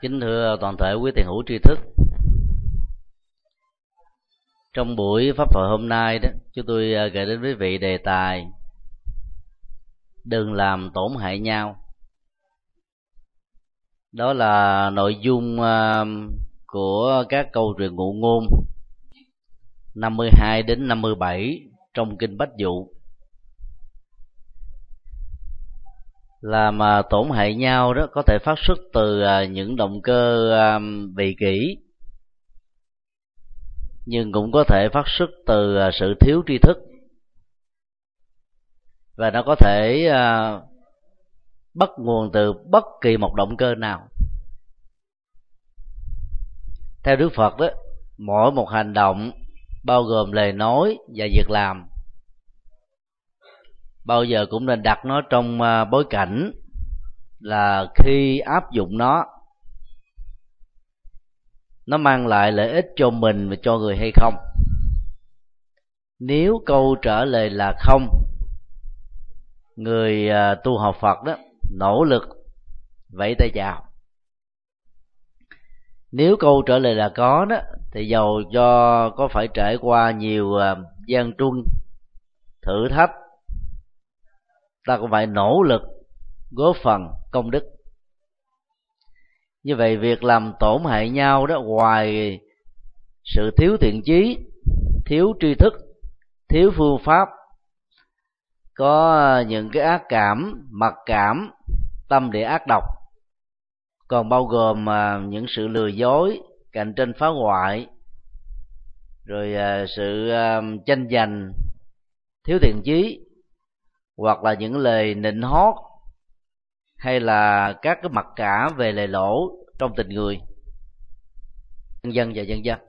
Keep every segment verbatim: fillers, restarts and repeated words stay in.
Kính thưa toàn thể quý tiền hữu tri thức, trong buổi pháp thoại hôm nay đó, chúng tôi gửi đến quý vị đề tài đừng làm tổn hại nhau. Đó là nội dung của các câu chuyện ngụ ngôn năm mươi hai đến năm mươi bảy trong kinh Bách Dụ. Làm tổn hại nhau đó có thể phát xuất từ những động cơ vị kỷ, nhưng cũng có thể phát xuất từ sự thiếu tri thức, và nó có thể bắt nguồn từ bất kỳ một động cơ nào. Theo Đức Phật đó, mỗi một hành động bao gồm lời nói và việc làm bao giờ cũng nên đặt nó trong bối cảnh là khi áp dụng nó, nó mang lại lợi ích cho mình và cho người hay không. Nếu câu trả lời là không, người tu học Phật đó nỗ lực vẫy tay chào. Nếu câu trả lời là có đó, thì dầu cho có phải trải qua nhiều gian truân, thử thách, ta cũng phải nỗ lực góp phần công đức. Như vậy việc làm tổn hại nhau đó, ngoài sự thiếu thiện chí, thiếu tri thức, thiếu phương pháp, có những cái ác cảm, mặc cảm, tâm địa ác độc, còn bao gồm những sự lừa dối, cạnh tranh phá hoại, rồi sự tranh giành, thiếu thiện chí, hoặc là những lời nịnh hót, hay là các cái mặc cả về lề lỗ trong tình người, nhân dân và nhân dân.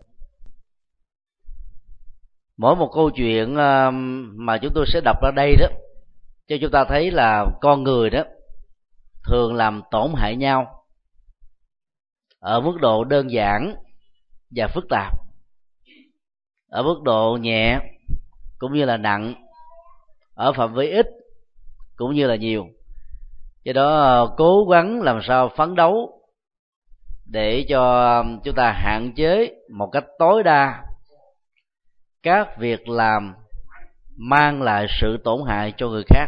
Mỗi một câu chuyện mà chúng tôi sẽ đọc ra đây đó, cho chúng ta thấy là con người đó thường làm tổn hại nhau ở mức độ đơn giản và phức tạp, ở mức độ nhẹ cũng như là nặng, ở phạm vi ít cũng như là nhiều. Do đó cố gắng làm sao phấn đấu để cho chúng ta hạn chế một cách tối đa các việc làm mang lại sự tổn hại cho người khác.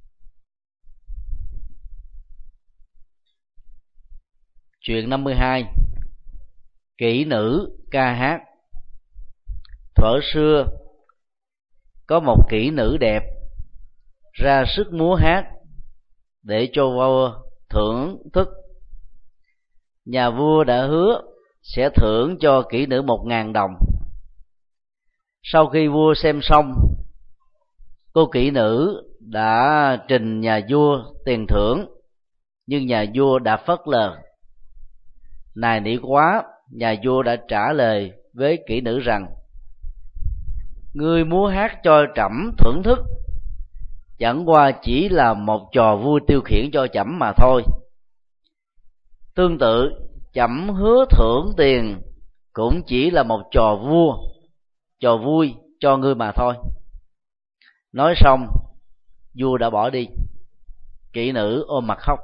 Chuyện năm mươi hai, kỹ nữ ca hát. Thuở xưa có một kỹ nữ đẹp ra sức múa hát để cho vua thưởng thức. Nhà vua đã hứa sẽ thưởng cho kỹ nữ một ngàn đồng. Sau khi vua xem xong, cô kỹ nữ đã trình nhà vua tiền thưởng, nhưng nhà vua đã phớt lờ. Nài nỉ quá, nhà vua đã trả lời với kỹ nữ rằng: ngươi múa hát cho trẫm thưởng thức, chẳng qua chỉ là một trò vui tiêu khiển cho trẫm mà thôi. Tương tự, trẫm hứa thưởng tiền cũng chỉ là một trò vua, trò vui cho ngươi mà thôi. Nói xong, vua đã bỏ đi. Kỹ nữ ôm mặt khóc.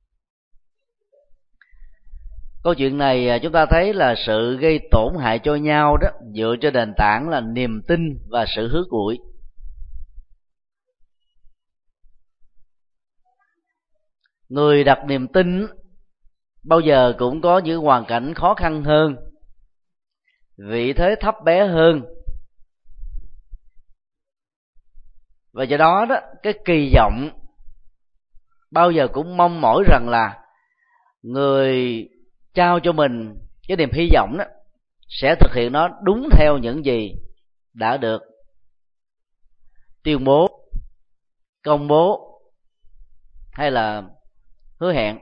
Câu chuyện này chúng ta thấy là sự gây tổn hại cho nhau đó dựa trên nền tảng là niềm tin và sự hứa cụi. Người đặt niềm tin bao giờ cũng có những hoàn cảnh khó khăn hơn, vị thế thấp bé hơn, và do đó đó cái kỳ vọng bao giờ cũng mong mỏi rằng là người trao cho mình cái niềm hy vọng đó sẽ thực hiện nó đúng theo những gì đã được tuyên bố, công bố hay là hứa hẹn.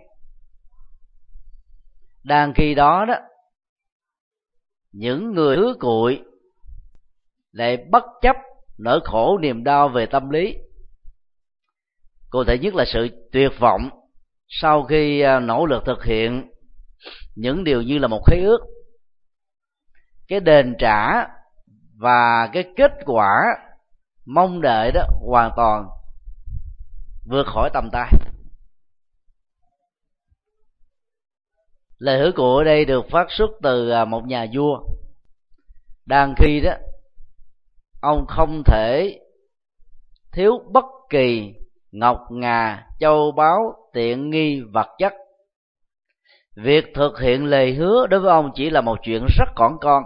Đang khi đó đó, những người hứa cụi lại bất chấp nỗi khổ niềm đau về tâm lý, cụ thể nhất là sự tuyệt vọng sau khi nỗ lực thực hiện những điều như là một khế ước. Cái đền trả và cái kết quả mong đợi đó hoàn toàn vượt khỏi tầm tay. Lời hứa của ở đây được phát xuất từ một nhà vua. Đang khi đó ông không thể thiếu bất kỳ ngọc ngà, châu báu, tiện nghi, vật chất. Việc thực hiện lời hứa đối với ông chỉ là một chuyện rất cỏn con.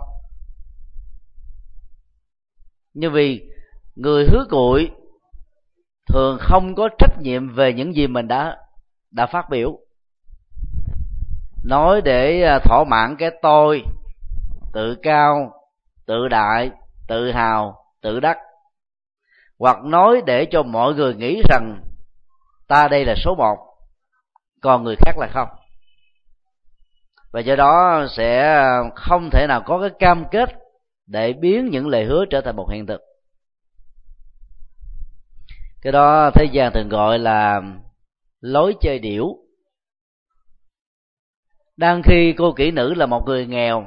Nhưng vì người hứa cụi thường không có trách nhiệm về những gì mình đã đã phát biểu, nói để thỏa mãn cái tôi tự cao, tự đại, tự hào, tự đắc, hoặc nói để cho mọi người nghĩ rằng ta đây là số một, còn người khác là không. Và do đó sẽ không thể nào có cái cam kết để biến những lời hứa trở thành một hiện thực. Cái đó thế gian thường gọi là lối chơi điểu. Đang khi cô kỹ nữ là một người nghèo,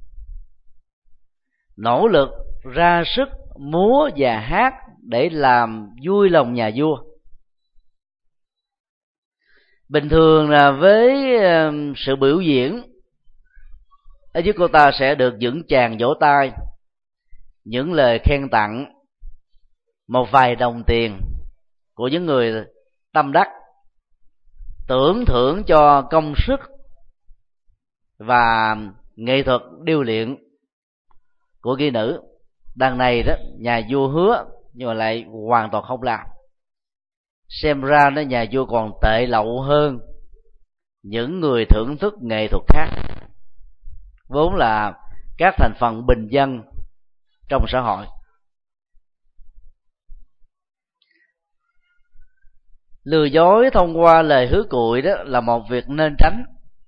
nỗ lực ra sức múa và hát để làm vui lòng nhà vua. Bình thường là với sự biểu diễn, ở dưới cô ta sẽ được những tràng vỗ tay, những lời khen tặng, một vài đồng tiền của những người tâm đắc, tưởng thưởng cho công sức và nghệ thuật điêu luyện của kỹ nữ. Đằng này đó, nhà vua hứa nhưng mà lại hoàn toàn không làm. Xem ra đó, nhà vua còn tệ lậu hơn những người thưởng thức nghệ thuật khác, vốn là các thành phần bình dân trong xã hội. Lừa dối thông qua lời hứa cụi đó là một việc nên tránh.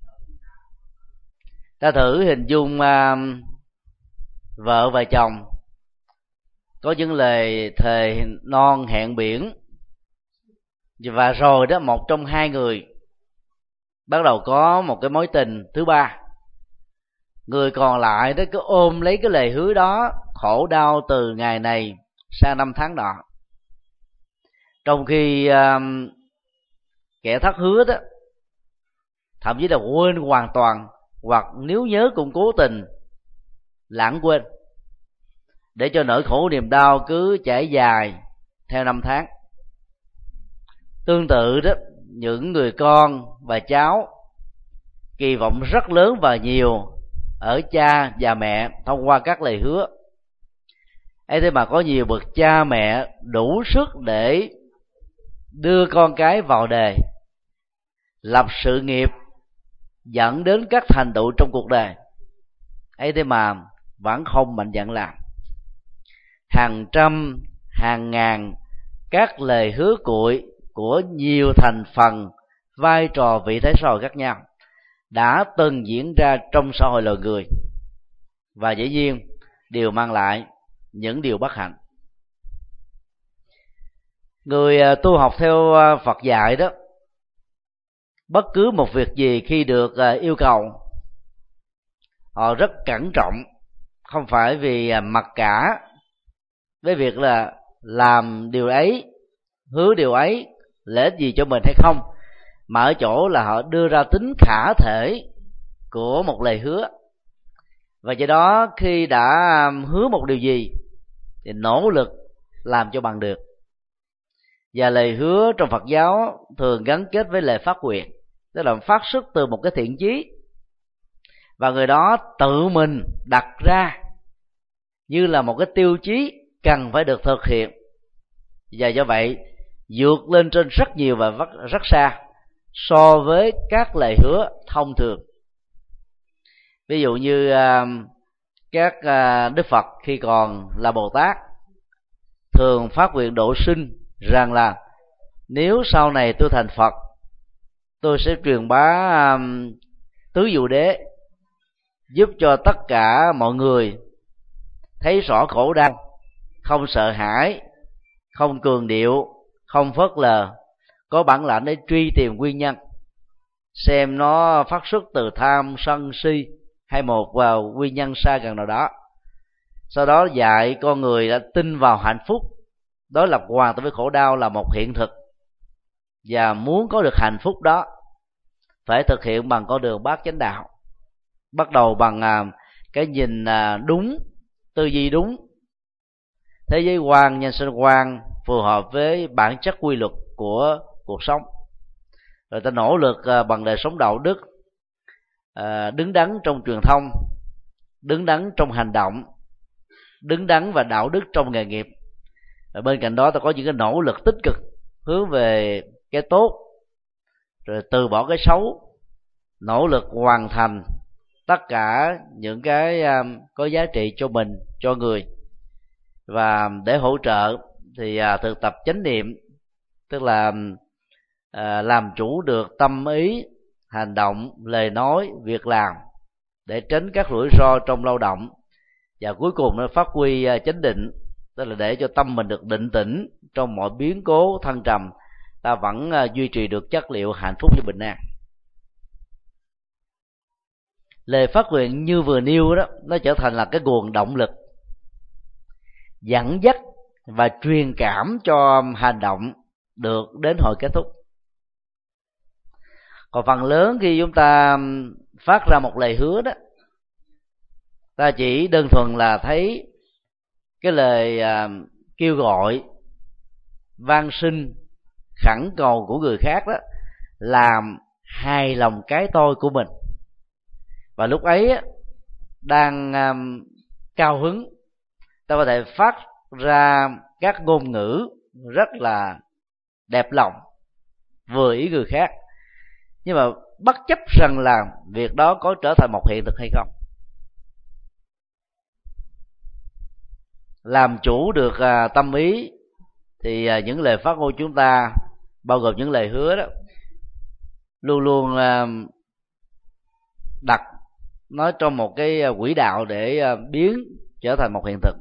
Ta thử hình dung uh, vợ và chồng có những lời thề non hẹn biển, và rồi đó một trong hai người bắt đầu có một cái mối tình thứ ba. Người còn lại đó cứ ôm lấy cái lời hứa đó, khổ đau từ ngày này sang năm tháng nọ. Trong khi uh, kẻ thất hứa đó thậm chí là quên hoàn toàn, hoặc nếu nhớ cũng cố tình lãng quên, để cho nỗi khổ niềm đau cứ trải dài theo năm tháng. Tương tự đó, những người con và cháu kỳ vọng rất lớn và nhiều ở cha và mẹ thông qua các lời hứa ấy, thế mà có nhiều bậc cha mẹ đủ sức để đưa con cái vào đề, lập sự nghiệp, dẫn đến các thành tựu trong cuộc đời ấy, thế mà vẫn không mạnh dạn làm. Hàng trăm, hàng ngàn các lời hứa cụi của nhiều thành phần, vai trò, vị thế xã hội khác nhau đã từng diễn ra trong xã hội loài người, và dĩ nhiên đều mang lại những điều bất hạnh. Người tu học theo Phật dạy đó, bất cứ một việc gì khi được yêu cầu, họ rất cẩn trọng, không phải vì mặc cả với việc là làm điều ấy, hứa điều ấy lợi ích gì cho mình hay không, mà ở chỗ là họ đưa ra tính khả thể của một lời hứa. Và do đó khi đã hứa một điều gì thì nỗ lực làm cho bằng được. Và lời hứa trong Phật giáo thường gắn kết với lời phát nguyện, tức là phát xuất từ một cái thiện chí, và người đó tự mình đặt ra như là một cái tiêu chí cần phải được thực hiện, và do vậy vượt lên trên rất nhiều và rất xa so với các lời hứa thông thường. Ví dụ như các Đức Phật khi còn là Bồ Tát thường phát nguyện độ sinh rằng là nếu sau này tôi thành Phật, tôi sẽ truyền bá tứ diệu đế, giúp cho tất cả mọi người thấy rõ khổ đau, không sợ hãi, không cường điệu, không phớt lờ, có bản lãnh để truy tìm nguyên nhân, xem nó phát xuất từ tham, sân, si hay một vào nguyên nhân xa gần nào đó. Sau đó dạy con người đã tin vào hạnh phúc đối lập hoàn toàn với khổ đau là một hiện thực, và muốn có được hạnh phúc đó phải thực hiện bằng con đường bát chánh đạo. bắt đầu bằng cái nhìn đúng, tư duy đúng, thế giới quan, nhân sinh quan phù hợp với bản chất quy luật của cuộc sống. Rồi ta nỗ lực bằng đời sống đạo đức, đứng đắn trong truyền thông, đứng đắn trong hành động, đứng đắn và đạo đức trong nghề nghiệp. Và bên cạnh đó ta có những cái nỗ lực tích cực hướng về cái tốt, rồi từ bỏ cái xấu, nỗ lực hoàn thành tất cả những cái có giá trị cho mình, cho người. Và để hỗ trợ thì thực tập chánh niệm, tức là làm chủ được tâm ý, hành động, lời nói, việc làm để tránh các rủi ro trong lao động. Và cuối cùng nó phát huy chánh định, tức là để cho tâm mình được định tĩnh trong mọi biến cố thăng trầm, ta vẫn duy trì được chất liệu hạnh phúc và bình an. Lời phát nguyện như vừa nêu đó, nó trở thành là cái nguồn động lực dẫn dắt và truyền cảm cho hành động được đến hồi kết thúc. Còn phần lớn khi chúng ta phát ra một lời hứa đó, ta chỉ đơn thuần là thấy cái lời kêu gọi, van xin, khẩn cầu của người khác đó làm hài lòng cái tôi của mình. Và lúc ấy đang cao hứng, ta có thể phát ra các ngôn ngữ rất là đẹp lòng, vừa ý người khác, nhưng mà bất chấp rằng là việc đó có trở thành một hiện thực hay không. Làm chủ được tâm ý thì những lời phát ngôn chúng ta, bao gồm những lời hứa đó, luôn luôn đặt nó trong một cái quỹ đạo để biến trở thành một hiện thực.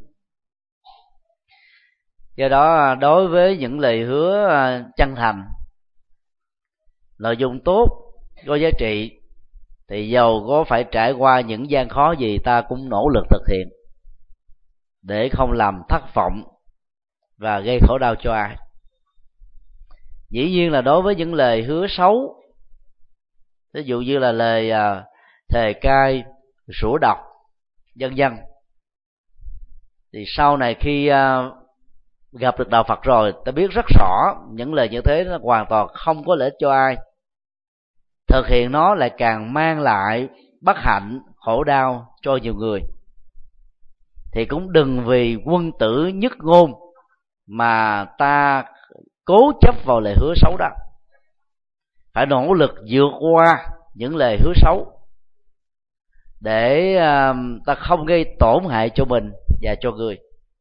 Do đó đối với những lời hứa chân thành, nội dung tốt, có giá trị, thì dầu có phải trải qua những gian khó gì, ta cũng nỗ lực thực hiện để không làm thất vọng và gây khổ đau cho ai. Dĩ nhiên là đối với những lời hứa xấu, ví dụ như là lời thề cai, rủa độc, vân vân, thì sau này khi gặp được đạo Phật rồi, ta biết rất rõ những lời như thế nó hoàn toàn không có lợi ích cho ai. Thực hiện nó lại càng mang lại bất hạnh, khổ đau cho nhiều người. Thì cũng đừng vì quân tử nhất ngôn mà ta cố chấp vào lời hứa xấu đó. Phải nỗ lực vượt qua những lời hứa xấu để uh, ta không gây tổn hại cho mình và cho người.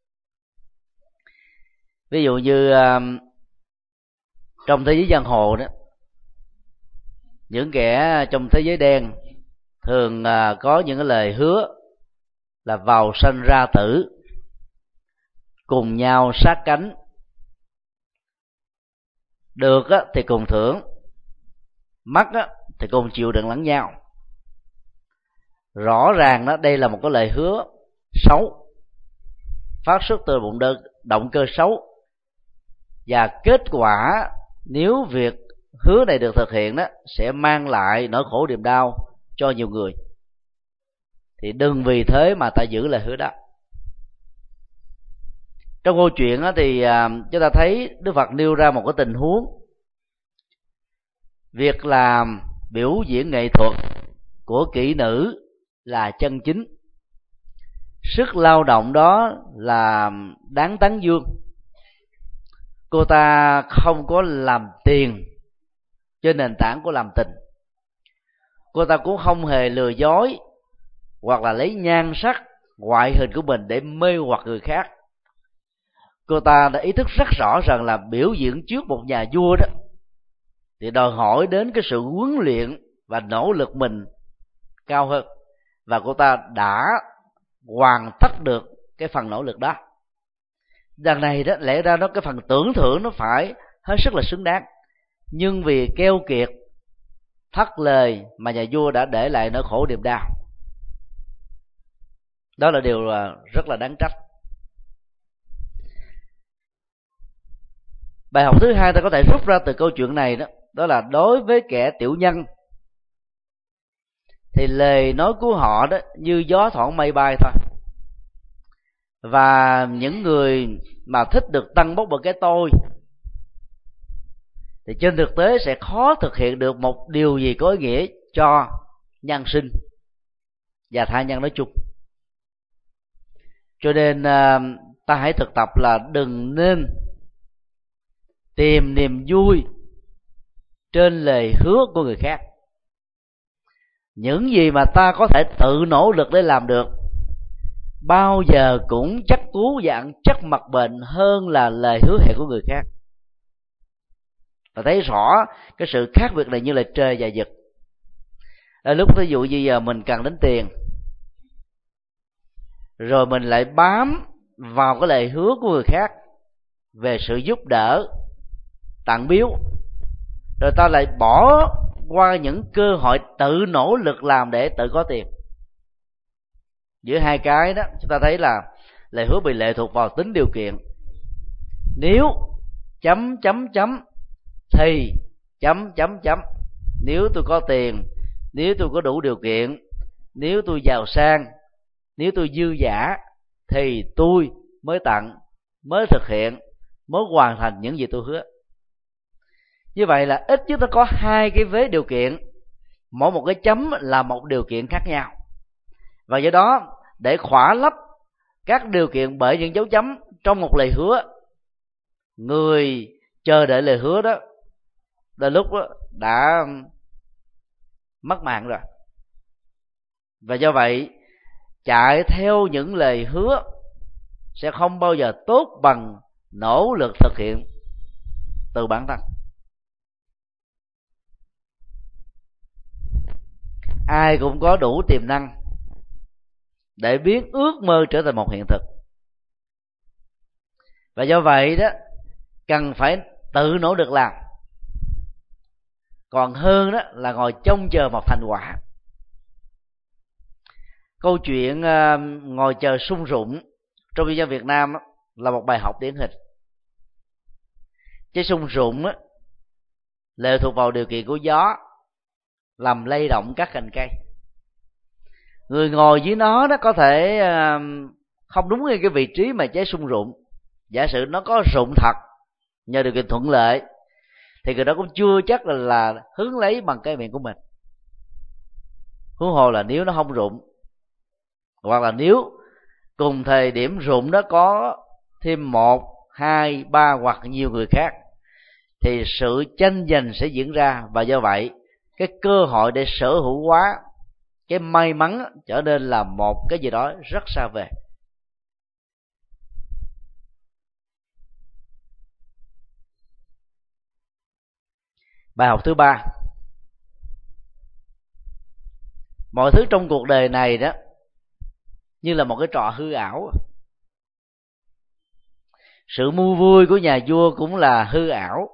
Ví dụ như uh, trong thế giới giang hồ đó, những kẻ trong thế giới đen thường uh, có những cái lời hứa là vào sanh ra tử, cùng nhau sát cánh, được á, thì cùng thưởng, mất á, thì cùng chịu đựng lẫn nhau. Rõ ràng đó, đây là một cái lời hứa xấu, phát xuất từ một động cơ xấu, và kết quả nếu việc hứa này được thực hiện đó sẽ mang lại nỗi khổ niềm đau cho nhiều người. Thì đừng vì thế mà ta giữ lời hứa đó. Trong câu chuyện đó thì chúng ta thấy Đức Phật nêu ra một cái tình huống, việc làm biểu diễn nghệ thuật của kỹ nữ là chân chính, sức lao động đó là đáng tán dương. Cô ta không có làm tiền trên nền tảng của làm tình, cô ta cũng không hề lừa dối hoặc là lấy nhan sắc, ngoại hình của mình để mê hoặc người khác. Cô ta đã ý thức rất rõ rằng là biểu diễn trước một nhà vua đó thì đòi hỏi đến cái sự huấn luyện và nỗ lực mình cao hơn, và cô ta đã hoàn tất được cái phần nỗ lực đó. Đằng này đó, lẽ ra nó cái phần tưởng thưởng nó phải hết sức là xứng đáng, nhưng vì keo kiệt, thất lời mà nhà vua đã để lại nỗi khổ niềm đau. Đó là điều rất là đáng trách. Bài học thứ hai ta có thể rút ra từ câu chuyện này đó, đó là đối với kẻ tiểu nhân thì lời nói của họ đó như gió thoảng mây bay thôi. Và những người mà thích được tăng bốc bởi cái tôi thì trên thực tế sẽ khó thực hiện được một điều gì có ý nghĩa cho nhân sinh và tha nhân nói chung. Cho nên ta hãy thực tập là đừng nên tìm niềm vui trên lời hứa của người khác. Những gì mà ta có thể tự nỗ lực để làm được bao giờ cũng chắc cú dạng chắc mặt bệnh hơn là lời hứa hẹn của người khác. Và thấy rõ cái sự khác biệt này như là trời và vực. Ở lúc ví dụ như giờ mình cần đến tiền, rồi mình lại bám vào cái lời hứa của người khác về sự giúp đỡ, tặng biếu, rồi ta lại bỏ qua những cơ hội tự nỗ lực làm để tự có tiền. Giữa hai cái đó chúng ta thấy là lời hứa bị lệ thuộc vào tính điều kiện. Nếu chấm chấm chấm thì chấm chấm chấm. Nếu tôi có tiền, nếu tôi có đủ điều kiện, nếu tôi giàu sang, nếu tôi dư giả thì tôi mới tặng, mới thực hiện, mới hoàn thành những gì tôi hứa. Như vậy là ít nhất nó có hai cái vế điều kiện, mỗi một cái chấm là một điều kiện khác nhau. Và do đó để khỏa lấp các điều kiện bởi những dấu chấm trong một lời hứa, người chờ đợi lời hứa đó đôi lúc đó đã mất mạng rồi. Và do vậy chạy theo những lời hứa sẽ không bao giờ tốt bằng nỗ lực thực hiện từ bản thân. Ai cũng có đủ tiềm năng để biến ước mơ trở thành một hiện thực. Và do vậy đó cần phải tự nỗ lực làm, còn hơn đó là ngồi trông chờ một thành quả. Câu chuyện uh, ngồi chờ sung rụng trong dân gian Việt Nam đó, là một bài học điển hình. Trái sung rụng á, lệ thuộc vào điều kiện của gió làm lay động các cành cây. Người ngồi dưới nó đó có thể uh, không đúng ngay cái vị trí mà trái sung rụng. Giả sử nó có rụng thật nhờ điều kiện thuận lợi thì người đó cũng chưa chắc là, là hứng lấy bằng cái miệng của mình. Huống hồ là nếu nó không rụng, hoặc là nếu cùng thời điểm rụng đó có thêm một, hai, ba hoặc nhiều người khác thì sự tranh giành sẽ diễn ra. Và do vậy cái cơ hội để sở hữu hóa cái may mắn trở nên là một cái gì đó rất xa vời. Bài học thứ ba: mọi thứ trong cuộc đời này đó như là một cái trò hư ảo. Sự mua vui của nhà vua cũng là hư ảo,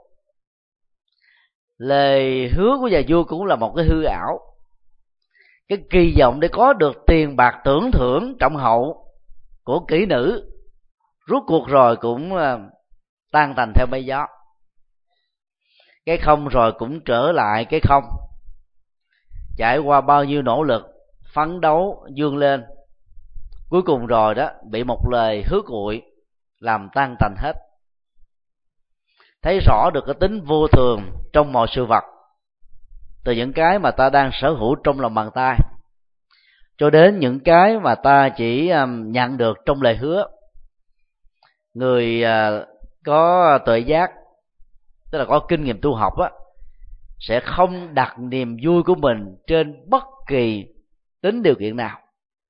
lời hứa của nhà vua cũng là một cái hư ảo. Cái kỳ vọng để có được tiền bạc tưởng thưởng trọng hậu của kỹ nữ rốt cuộc rồi cũng tan tành theo mây gió. Cái không rồi cũng trở lại cái không. Trải qua bao nhiêu nỗ lực phấn đấu vươn lên, cuối cùng rồi đó bị một lời hứa cuội làm tan tành hết. Thấy rõ được cái tính vô thường trong mọi sự vật, từ những cái mà ta đang sở hữu trong lòng bàn tay cho đến những cái mà ta chỉ nhận được trong lời hứa. Người có tuệ giác, tức là có kinh nghiệm tu học á, sẽ không đặt niềm vui của mình trên bất kỳ tính điều kiện nào.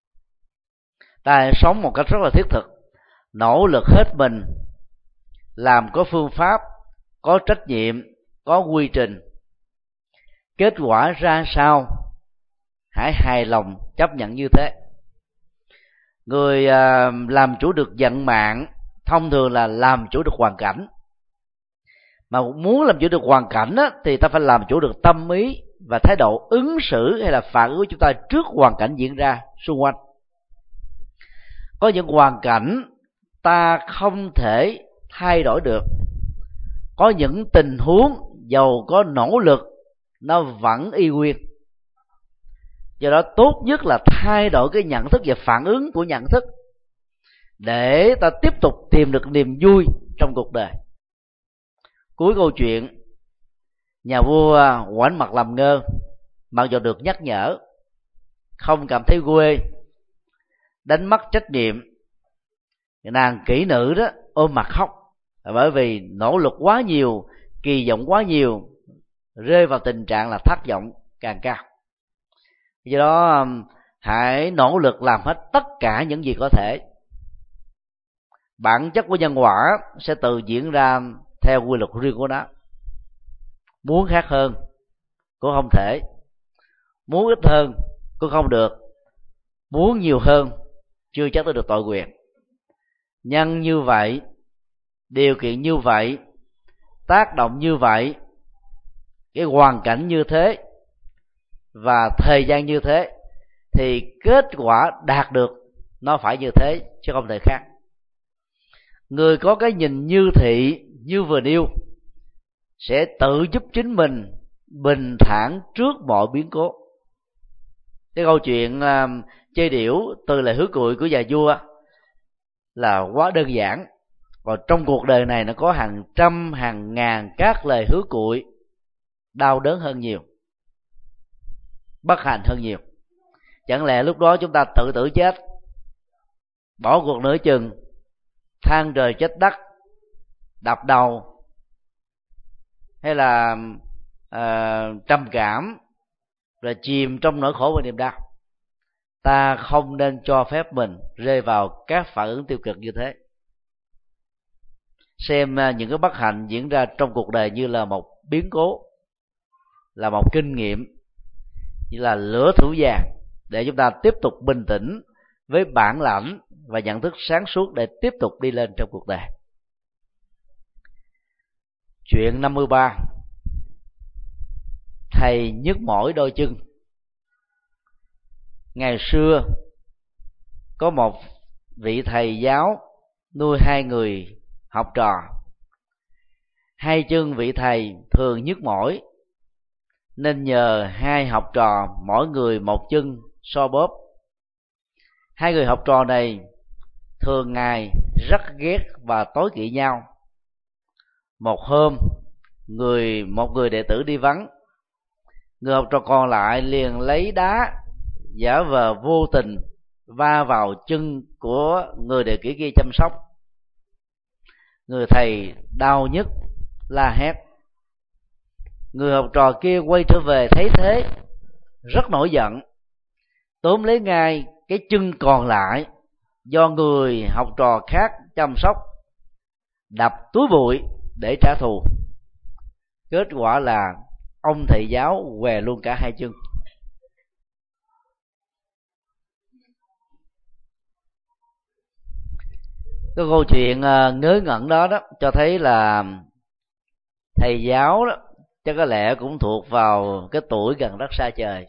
Ta sống một cách rất là thiết thực, nỗ lực hết mình, làm có phương pháp, có trách nhiệm, có quy trình. Kết quả ra sao hãy hài lòng chấp nhận như thế. Người à, làm chủ được vận mạng thông thường là làm chủ được hoàn cảnh. Mà muốn làm chủ được hoàn cảnh á, thì ta phải làm chủ được tâm ý và thái độ ứng xử hay là phản ứng của chúng ta trước hoàn cảnh diễn ra xung quanh. Có những hoàn cảnh ta không thể thay đổi được, có những tình huống dầu có nỗ lực nó vẫn y nguyên. Do đó tốt nhất là thay đổi cái nhận thức và phản ứng của nhận thức để ta tiếp tục tìm được niềm vui trong cuộc đời. Cuối câu chuyện, nhà vua ngoảnh mặt làm ngơ, mặc dù được nhắc nhở, không cảm thấy quê, đánh mất trách nhiệm. Nàng kỹ nữ đó ôm mặt khóc, bởi vì nỗ lực quá nhiều, kỳ vọng quá nhiều, rơi vào tình trạng là thất vọng càng cao. Do đó hãy nỗ lực làm hết tất cả những gì có thể. Bản chất của nhân quả sẽ tự diễn ra theo quy luật riêng của nó. Muốn khác hơn cũng không thể, muốn ít hơn cũng không được, muốn nhiều hơn chưa chắc đã được tội quyền. Nhân như vậy, điều kiện như vậy, tác động như vậy, cái hoàn cảnh như thế và thời gian như thế, thì kết quả đạt được nó phải như thế chứ không thể khác. Người có cái nhìn như thị như vừa nêu sẽ tự giúp chính mình bình thản trước mọi biến cố. Cái câu chuyện uh, chơi điểu từ lời hứa cụi của nhà vua là quá đơn giản. Còn trong cuộc đời này nó có hàng trăm hàng ngàn các lời hứa cụi đau đớn hơn nhiều, bất hạnh hơn nhiều. Chẳng lẽ lúc đó chúng ta tự tử chết, bỏ cuộc nửa chừng, than trời trách đất, đập đầu, hay là uh, trầm cảm, rồi chìm trong nỗi khổ và niềm đau? Ta không nên cho phép mình rơi vào các phản ứng tiêu cực như thế. Xem những cái bất hạnh diễn ra trong cuộc đời như là một biến cố, là một kinh nghiệm, như là lửa thử vàng, để chúng ta tiếp tục bình tĩnh với bản lãnh và nhận thức sáng suốt để tiếp tục đi lên trong cuộc đời. Chuyện năm mươi ba. Thầy nhức mỏi đôi chân. Ngày xưa có một vị thầy giáo nuôi hai người học trò. Hai chân vị thầy thường nhức mỏi, nên nhờ hai học trò mỗi người một chân so bóp. Hai người học trò này thường ngày rất ghét và tối kỵ nhau. Một hôm, người một người đệ tử đi vắng, người học trò còn lại liền lấy đá giả vờ vô tình va vào chân của người đệ tử kia chăm sóc. Người thầy đau nhức la hét. Người học trò kia quay trở về thấy thế, rất nổi giận, tóm lấy ngay cái chân còn lại do người học trò khác chăm sóc, đập túi bụi để trả thù. Kết quả là ông thầy giáo què luôn cả hai chân. Cái câu chuyện ngớ ngẩn đó đó cho thấy là thầy giáo đó chắc có lẽ cũng thuộc vào cái tuổi gần đất xa trời,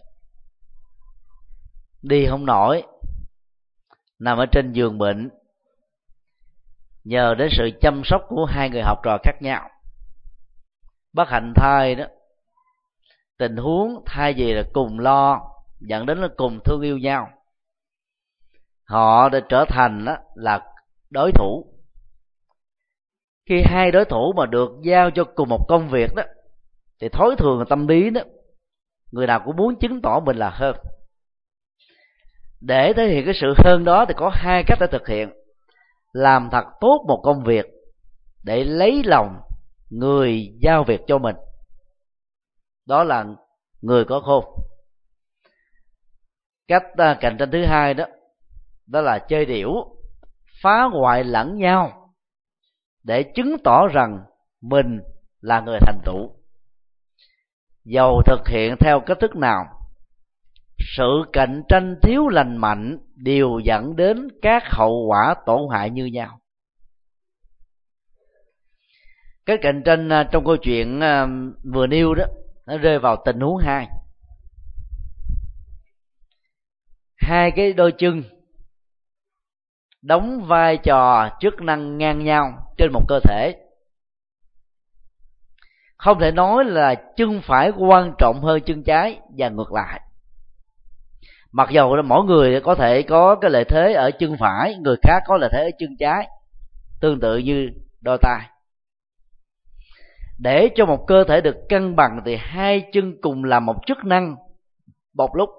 đi không nổi, nằm ở trên giường bệnh, nhờ đến sự chăm sóc của hai người học trò khác nhau. Bất hạnh thay đó, tình huống thay vì là cùng lo dẫn đến là cùng thương yêu nhau, họ đã trở thành đó là đối thủ. Khi hai đối thủ mà được giao cho cùng một công việc đó, thì thói thường tâm lý đó, người nào cũng muốn chứng tỏ mình là hơn. Để thể hiện cái sự hơn đó thì có hai cách để thực hiện. Làm thật tốt một công việc để lấy lòng người giao việc cho mình, đó là người có khôn. Cách cạnh tranh thứ hai đó, đó là chơi điểu, phá hoại lẫn nhau để chứng tỏ rằng mình là người thành tựu. Dầu thực hiện theo cách thức nào, sự cạnh tranh thiếu lành mạnh đều dẫn đến các hậu quả tổn hại như nhau. Cái cạnh tranh trong câu chuyện vừa nêu đó, nó rơi vào tình huống hai. Hai cái đôi chân đóng vai trò chức năng ngang nhau trên một cơ thể. Không thể nói là chân phải quan trọng hơn chân trái và ngược lại. Mặc dầu mỗi người có thể có cái lợi thế ở chân phải, người khác có lợi thế ở chân trái, tương tự như đôi tay. Để cho một cơ thể được cân bằng thì hai chân cùng làm một chức năng một lúc.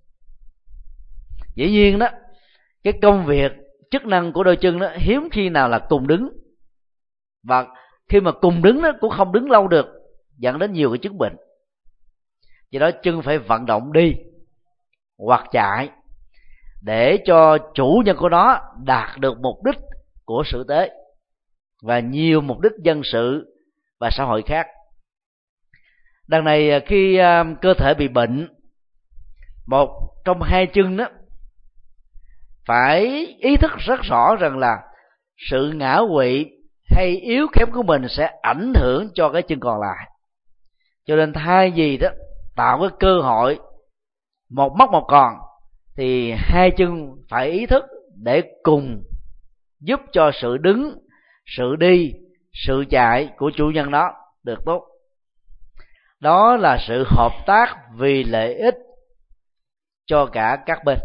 Dĩ nhiên đó, cái công việc chức năng của đôi chân đó hiếm khi nào là cùng đứng, và khi mà cùng đứng đó cũng không đứng lâu được, dẫn đến nhiều cái chứng bệnh. Do đó chân phải vận động đi hoặc chạy để cho chủ nhân của nó đạt được mục đích của sự tế và nhiều mục đích dân sự và xã hội khác. Đằng này khi cơ thể bị bệnh, một trong hai chân đó phải ý thức rất rõ rằng là sự ngã quỵ hay yếu kém của mình sẽ ảnh hưởng cho cái chân còn lại. Cho nên thay vì đó tạo cái cơ hội một mất một còn, thì hai chân phải ý thức để cùng giúp cho sự đứng, sự đi, sự chạy của chủ nhân đó được tốt. Đó là sự hợp tác vì lợi ích cho cả các bên.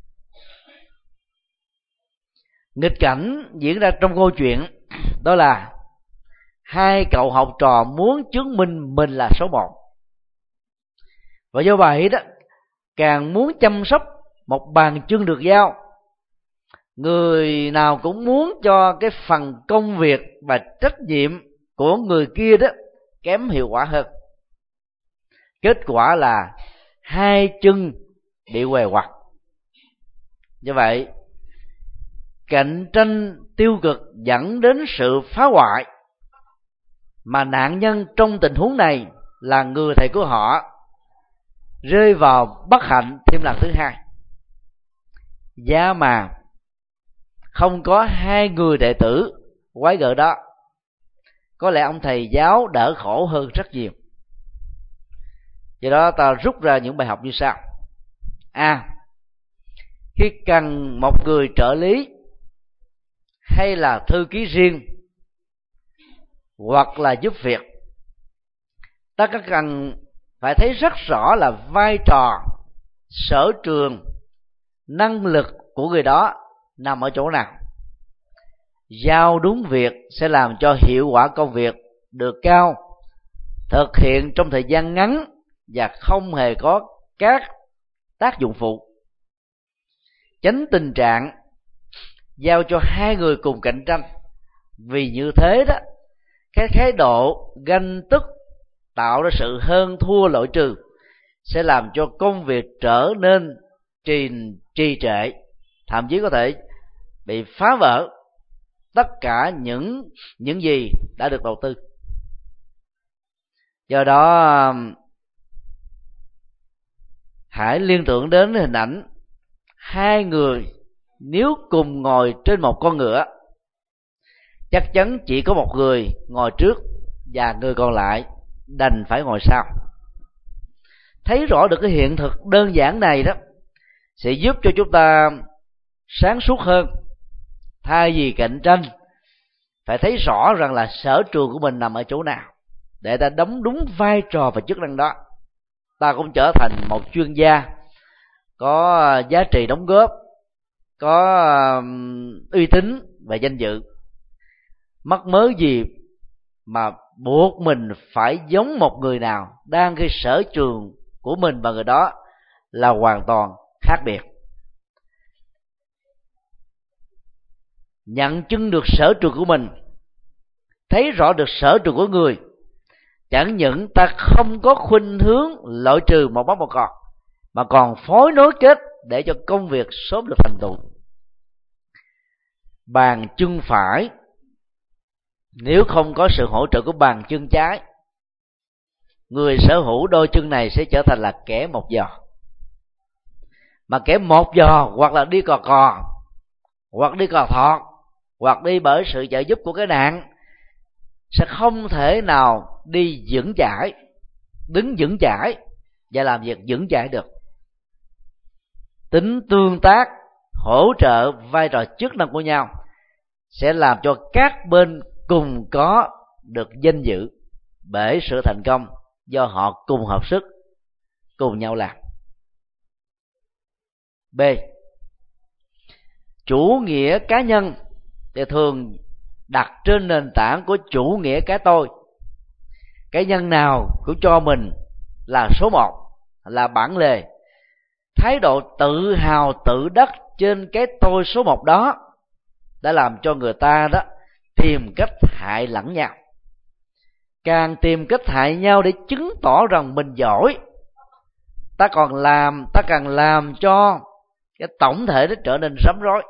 Nghịch cảnh diễn ra trong câu chuyện đó là hai cậu học trò muốn chứng minh mình là số một, và do vậy đó, càng muốn chăm sóc một bàn chân được giao, người nào cũng muốn cho cái phần công việc và trách nhiệm của người kia đó kém hiệu quả hơn. Kết quả là hai chân bị què quặt. Như vậy, cạnh tranh tiêu cực dẫn đến sự phá hoại, mà nạn nhân trong tình huống này là người thầy của họ rơi vào bất hạnh thêm lần thứ hai. Giá mà không có hai người đệ tử quái gở đó, có lẽ ông thầy giáo đỡ khổ hơn rất nhiều. Do đó ta rút ra những bài học như sau. A. À, khi cần một người trợ lý hay là thư ký riêng hoặc là giúp việc, ta có cần phải thấy rất rõ là vai trò, sở trường, năng lực của người đó nằm ở chỗ nào. Giao đúng việc sẽ làm cho hiệu quả công việc được cao, thực hiện trong thời gian ngắn và không hề có các tác dụng phụ. Tránh tình trạng giao cho hai người cùng cạnh tranh, vì như thế đó, cái thái độ ganh tức tạo ra sự hơn thua lỗi trừ sẽ làm cho công việc trở nên trì, trì trệ, thậm chí có thể bị phá vỡ tất cả những những gì đã được đầu tư. Do đó hãy liên tưởng đến hình ảnh hai người nếu cùng ngồi trên một con ngựa, chắc chắn chỉ có một người ngồi trước và người còn lại đành phải ngồi sau. Thấy rõ được cái hiện thực đơn giản này đó sẽ giúp cho chúng ta sáng suốt hơn. Thay vì cạnh tranh, phải thấy rõ rằng là sở trường của mình nằm ở chỗ nào để ta đóng đúng vai trò và chức năng đó. Ta cũng trở thành một chuyên gia có giá trị đóng góp, có uy tín và danh dự. Mắc mớ gì mà buộc mình phải giống một người nào đang cái sở trường của mình và người đó là hoàn toàn khác biệt. Nhận chứng được sở trường của mình, thấy rõ được sở trường của người, chẳng những ta không có khuynh hướng loại trừ một mất một còn, mà còn phối nối kết để cho công việc sớm được thành tựu. Bàn chân phải nếu không có sự hỗ trợ của bàn chân trái, người sở hữu đôi chân này sẽ trở thành là kẻ một giò. Mà kẻ một giò hoặc là đi cò cò, hoặc đi cò thọt, hoặc đi bởi sự trợ giúp của cái nạn, sẽ không thể nào đi vững chãi, đứng vững chãi và làm việc vững chãi được. Tính tương tác, hỗ trợ vai trò chức năng của nhau sẽ làm cho các bên cùng có được danh dự bởi sự thành công do họ cùng hợp sức, cùng nhau làm. B. Chủ nghĩa cá nhân thì thường đặt trên nền tảng của chủ nghĩa cái tôi. Cái nhân nào cũng cho mình là số một, là bản lề. Thái độ tự hào tự đắc trên cái tôi số một đó đã làm cho người ta đó tìm cách hại lẫn nhau. Càng tìm cách hại nhau để chứng tỏ rằng mình giỏi, ta còn làm ta càng làm cho cái tổng thể đó trở nên rắm rối,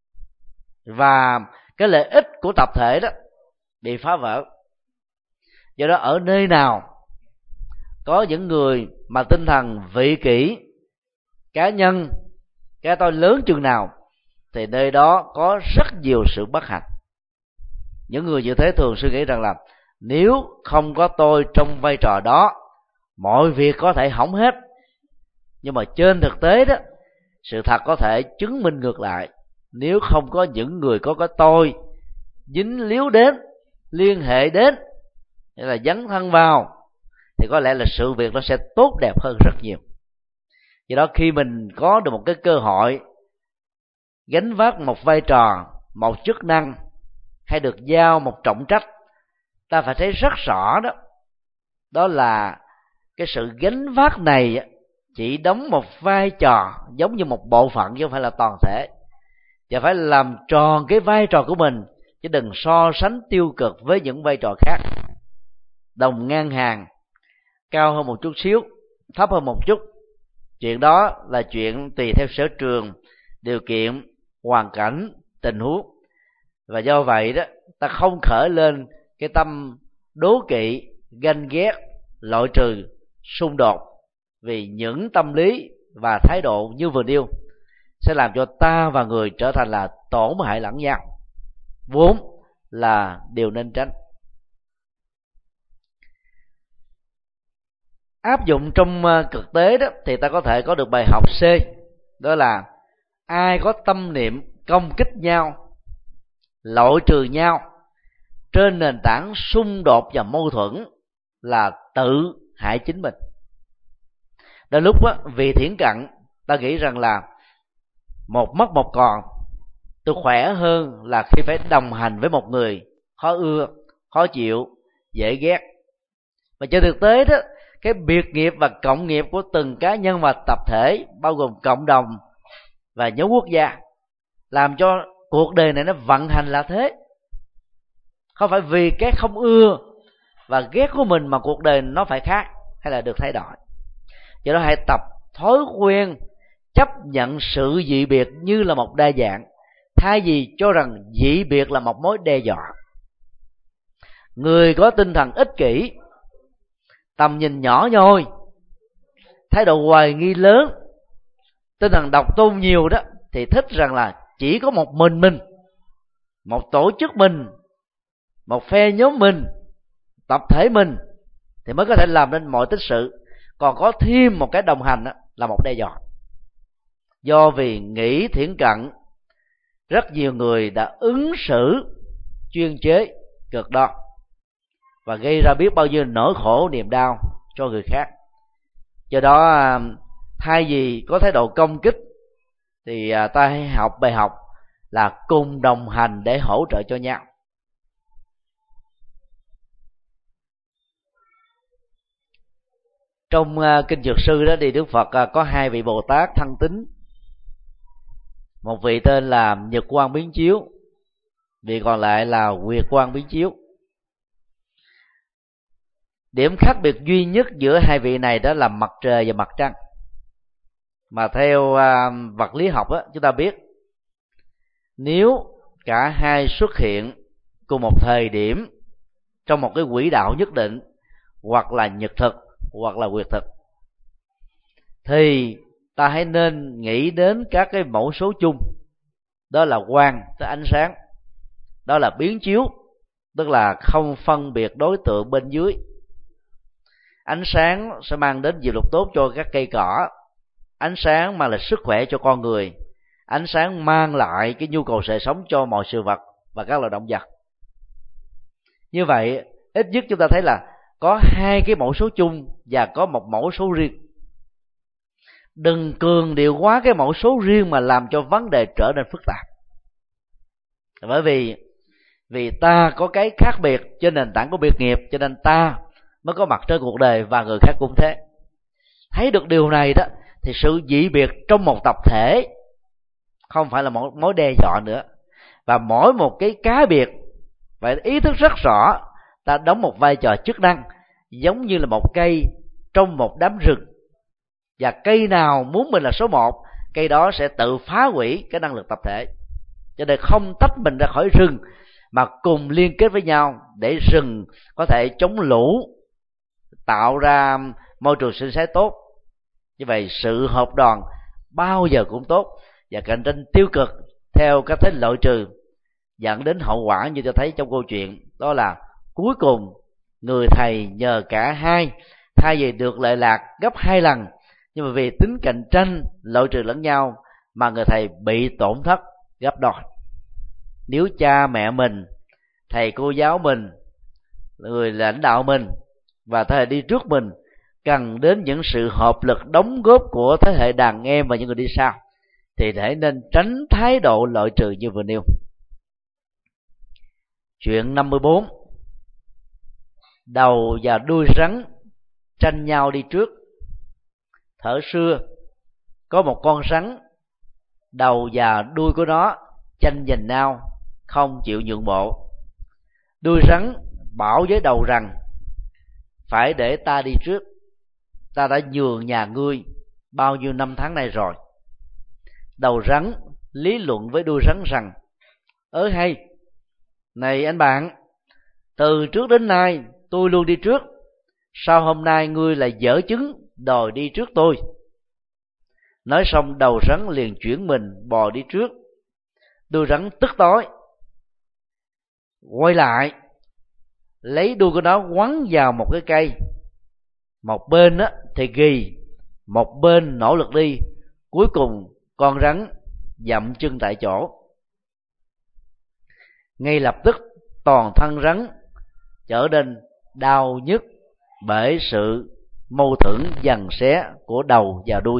và cái lợi ích của tập thể đó bị phá vỡ. Do đó ở nơi nào có những người mà tinh thần vị kỷ, cá nhân, cái tôi lớn chừng nào, thì nơi đó có rất nhiều sự bất hạnh. Những người như thế thường suy nghĩ rằng là nếu không có tôi trong vai trò đó, mọi việc có thể hỏng hết. Nhưng mà trên thực tế đó, sự thật có thể chứng minh ngược lại. Nếu không có những người có cái tôi dính líu đến, liên hệ đến, hay là dấn thân vào, thì có lẽ là sự việc nó sẽ tốt đẹp hơn rất nhiều. Do đó khi mình có được một cái cơ hội gánh vác một vai trò, một chức năng, hay được giao một trọng trách, ta phải thấy rất rõ đó, đó là cái sự gánh vác này chỉ đóng một vai trò giống như một bộ phận chứ không phải là toàn thể. Và phải làm tròn cái vai trò của mình, chứ đừng so sánh tiêu cực với những vai trò khác. Đồng ngang hàng, cao hơn một chút xíu, thấp hơn một chút, chuyện đó là chuyện tùy theo sở trường, điều kiện, hoàn cảnh, tình huống. Và do vậy đó, ta không khởi lên cái tâm đố kỵ, ganh ghét, loại trừ, xung đột, vì những tâm lý và thái độ như vừa nêu sẽ làm cho ta và người trở thành là tổn hại lẫn nhau, vốn là điều nên tránh. Áp dụng trong thực tế đó thì ta có thể có được bài học C, đó là ai có tâm niệm công kích nhau, loại trừ nhau trên nền tảng xung đột và mâu thuẫn là tự hại chính mình. Đến lúc đó, vì thiển cận, ta nghĩ rằng là một mất một còn, tôi khỏe hơn là khi phải đồng hành với một người khó ưa, khó chịu, dễ ghét. Và trên thực tế đó, cái biệt nghiệp và cộng nghiệp của từng cá nhân và tập thể, bao gồm cộng đồng và nhóm quốc gia, làm cho cuộc đời này nó vận hành là thế. Không phải vì cái không ưa và ghét của mình mà cuộc đời nó phải khác hay là được thay đổi. Do đó hãy tập thói quen chấp nhận sự dị biệt như là một đa dạng, thay vì cho rằng dị biệt là một mối đe dọa. Người có tinh thần ích kỷ, tầm nhìn nhỏ nhoi, thái độ hoài nghi lớn, tinh thần độc tôn nhiều đó, thì thích rằng là chỉ có một mình mình, một tổ chức mình, một phe nhóm mình, tập thể mình thì mới có thể làm nên mọi tích sự. Còn có thêm một cái đồng hành đó, là một đe dọa. Do vì nghĩ thiển cận, rất nhiều người đã ứng xử chuyên chế, cực đoan và gây ra biết bao nhiêu nỗi khổ niềm đau cho người khác. Do đó thay vì có thái độ công kích thì ta hãy học bài học là cùng đồng hành để hỗ trợ cho nhau. Trong kinh Dược Sư đó thì Đức Phật có hai vị Bồ Tát thân tín. Một vị tên là Nhật Quang Biến Chiếu, vị còn lại là Nguyệt Quang Biến Chiếu. Điểm khác biệt duy nhất giữa hai vị này đó là mặt trời và mặt trăng. Mà theo vật lý học đó, chúng ta biết nếu cả hai xuất hiện cùng một thời điểm trong một cái quỹ đạo nhất định, hoặc là nhật thực hoặc là nguyệt thực, thì ta hãy nên nghĩ đến các cái mẫu số chung. Đó là quang, tức ánh sáng. Đó là biến chiếu, tức là không phân biệt đối tượng bên dưới. Ánh sáng sẽ mang đến diệu lực tốt cho các cây cỏ, ánh sáng mang lại sức khỏe cho con người, ánh sáng mang lại cái nhu cầu đời sống cho mọi sự vật và các loài động vật. Như vậy ít nhất chúng ta thấy là có hai cái mẫu số chung và có một mẫu số riêng. Đừng cường điệu quá cái mẫu số riêng mà làm cho vấn đề trở nên phức tạp. Bởi vì vì ta có cái khác biệt trên nền tảng của biệt nghiệp, cho nên ta mới có mặt trên cuộc đời và người khác cũng thế. Thấy được điều này đó thì sự dị biệt trong một tập thể không phải là một mối đe dọa nữa, và mỗi một cái cá biệt phải ý thức rất rõ ta đóng một vai trò chức năng, giống như là một cây trong một đám rừng, và cây nào muốn mình là số một, cây đó sẽ tự phá hủy cái năng lực tập thể. Cho nên không tách mình ra khỏi rừng, mà cùng liên kết với nhau để rừng có thể chống lũ, tạo ra môi trường sinh thái tốt. Như vậy sự hợp đoàn bao giờ cũng tốt, và cạnh tranh tiêu cực theo cách thế loại trừ dẫn đến hậu quả như tôi thấy trong câu chuyện, đó là cuối cùng người thầy nhờ cả hai, thay vì được lệ lạc gấp hai lần, nhưng mà vì tính cạnh tranh loại trừ lẫn nhau mà người thầy bị tổn thất gấp đôi. Nếu cha mẹ mình, thầy cô giáo mình, người lãnh đạo mình và thế hệ đi trước mình cần đến những sự hợp lực đóng góp của thế hệ đàn em và những người đi sau, thì để nên tránh thái độ loại trừ như vừa nêu. Chuyện năm mươi bốn. Đầu và đuôi rắn tranh nhau đi trước. Thuở xưa có một con rắn, đầu và đuôi của nó tranh giành nhau, không chịu nhượng bộ. Đuôi rắn bảo với đầu rằng: phải để ta đi trước, ta đã nhường nhà ngươi bao nhiêu năm tháng nay rồi. Đầu rắn lý luận với đuôi rắn rằng: ớ hay, này anh bạn, từ trước đến nay tôi luôn đi trước, sao hôm nay ngươi lại dở chứng đòi đi trước tôi? Nói xong đầu rắn liền chuyển mình bò đi trước. Đuôi rắn tức tối, quay lại lấy đuôi của nó quắn vào một cái cây. Một bên á, thì ghì, một bên nỗ lực đi. Cuối cùng con rắn dậm chân tại chỗ. Ngay lập tức toàn thân rắn trở nên đau nhức bởi sự mâu thuẫn giằng xé của đầu và đuôi.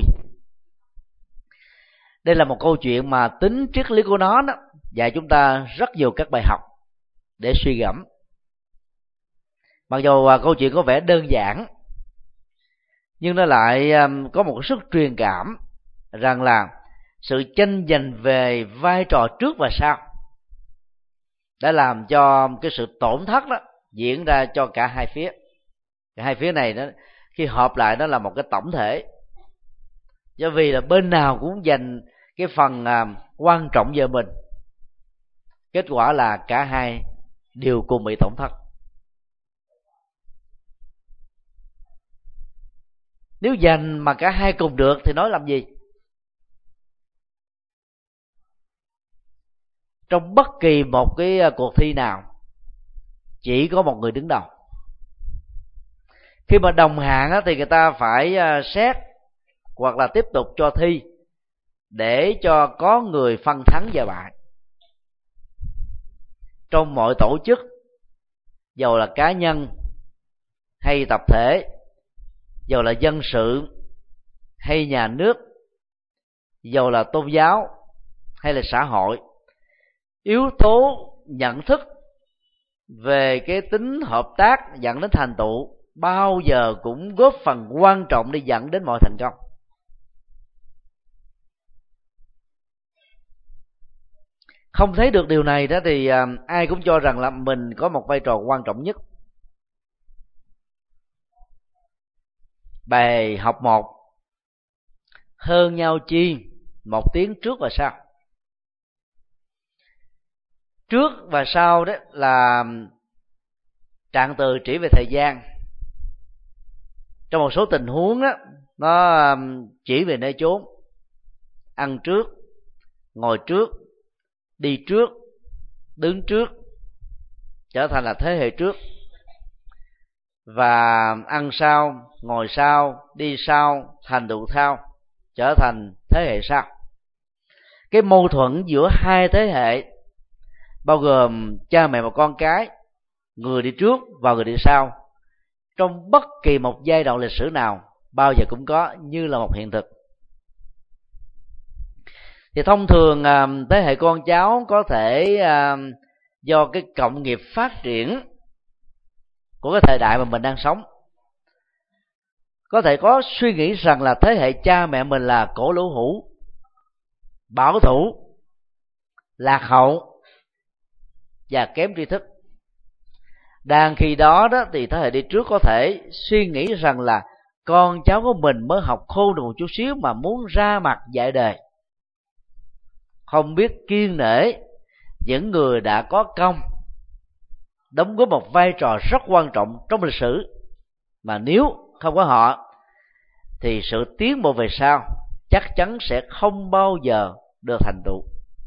Đây là một câu chuyện mà tính triết lý của nó đó dạy chúng ta rất nhiều các bài học để suy gẫm. Mặc dù câu chuyện có vẻ đơn giản, nhưng nó lại có một sức truyền cảm rằng là sự tranh giành về vai trò trước và sau đã làm cho cái sự tổn thất đó diễn ra cho cả hai phía. Cả hai phía này đó, khi hợp lại nó là một cái tổng thể, do vì là bên nào cũng dành cái phần à, quan trọng về mình. Kết quả là cả hai đều cùng bị tổn thất. Nếu dành mà cả hai cùng được thì nói làm gì? Trong bất kỳ một cái cuộc thi nào chỉ có một người đứng đầu. Khi mà đồng hạng thì người ta phải xét hoặc là tiếp tục cho thi để cho có người phân thắng và bại. Trong mọi tổ chức, dầu là cá nhân hay tập thể, dầu là dân sự hay nhà nước, dầu là tôn giáo hay là xã hội, yếu tố nhận thức về cái tính hợp tác dẫn đến thành tựu bao giờ cũng góp phần quan trọng để dẫn đến mọi thành công. Không thấy được điều này đó thì à, ai cũng cho rằng là mình có một vai trò quan trọng nhất. Bài học một: hơn nhau chi một tiếng trước và sau. Trước và sau đó là trạng từ chỉ về thời gian. Trong một số tình huống đó, nó chỉ về nơi chốn. Ăn trước, ngồi trước, đi trước, đứng trước trở thành là thế hệ trước, và ăn sau, ngồi sau, đi sau, thành tựu sau trở thành thế hệ sau. Cái mâu thuẫn giữa hai thế hệ bao gồm cha mẹ và con cái, người đi trước và người đi sau, trong bất kỳ một giai đoạn lịch sử nào bao giờ cũng có như là một hiện thực. Thì thông thường thế hệ con cháu có thể do cái cộng nghiệp phát triển của cái thời đại mà mình đang sống, có thể có suy nghĩ rằng là thế hệ cha mẹ mình là cổ lỗ hủ, bảo thủ, lạc hậu và kém tri thức. Đang khi đó đó thì thế hệ đi trước có thể suy nghĩ rằng là con cháu của mình mới học khôn được một chút xíu mà muốn ra mặt dạy đời, không biết kiêng nể những người đã có công đóng góp một vai trò rất quan trọng trong lịch sử, mà nếu không có họ thì sự tiến bộ về sau chắc chắn sẽ không bao giờ được thành tựu.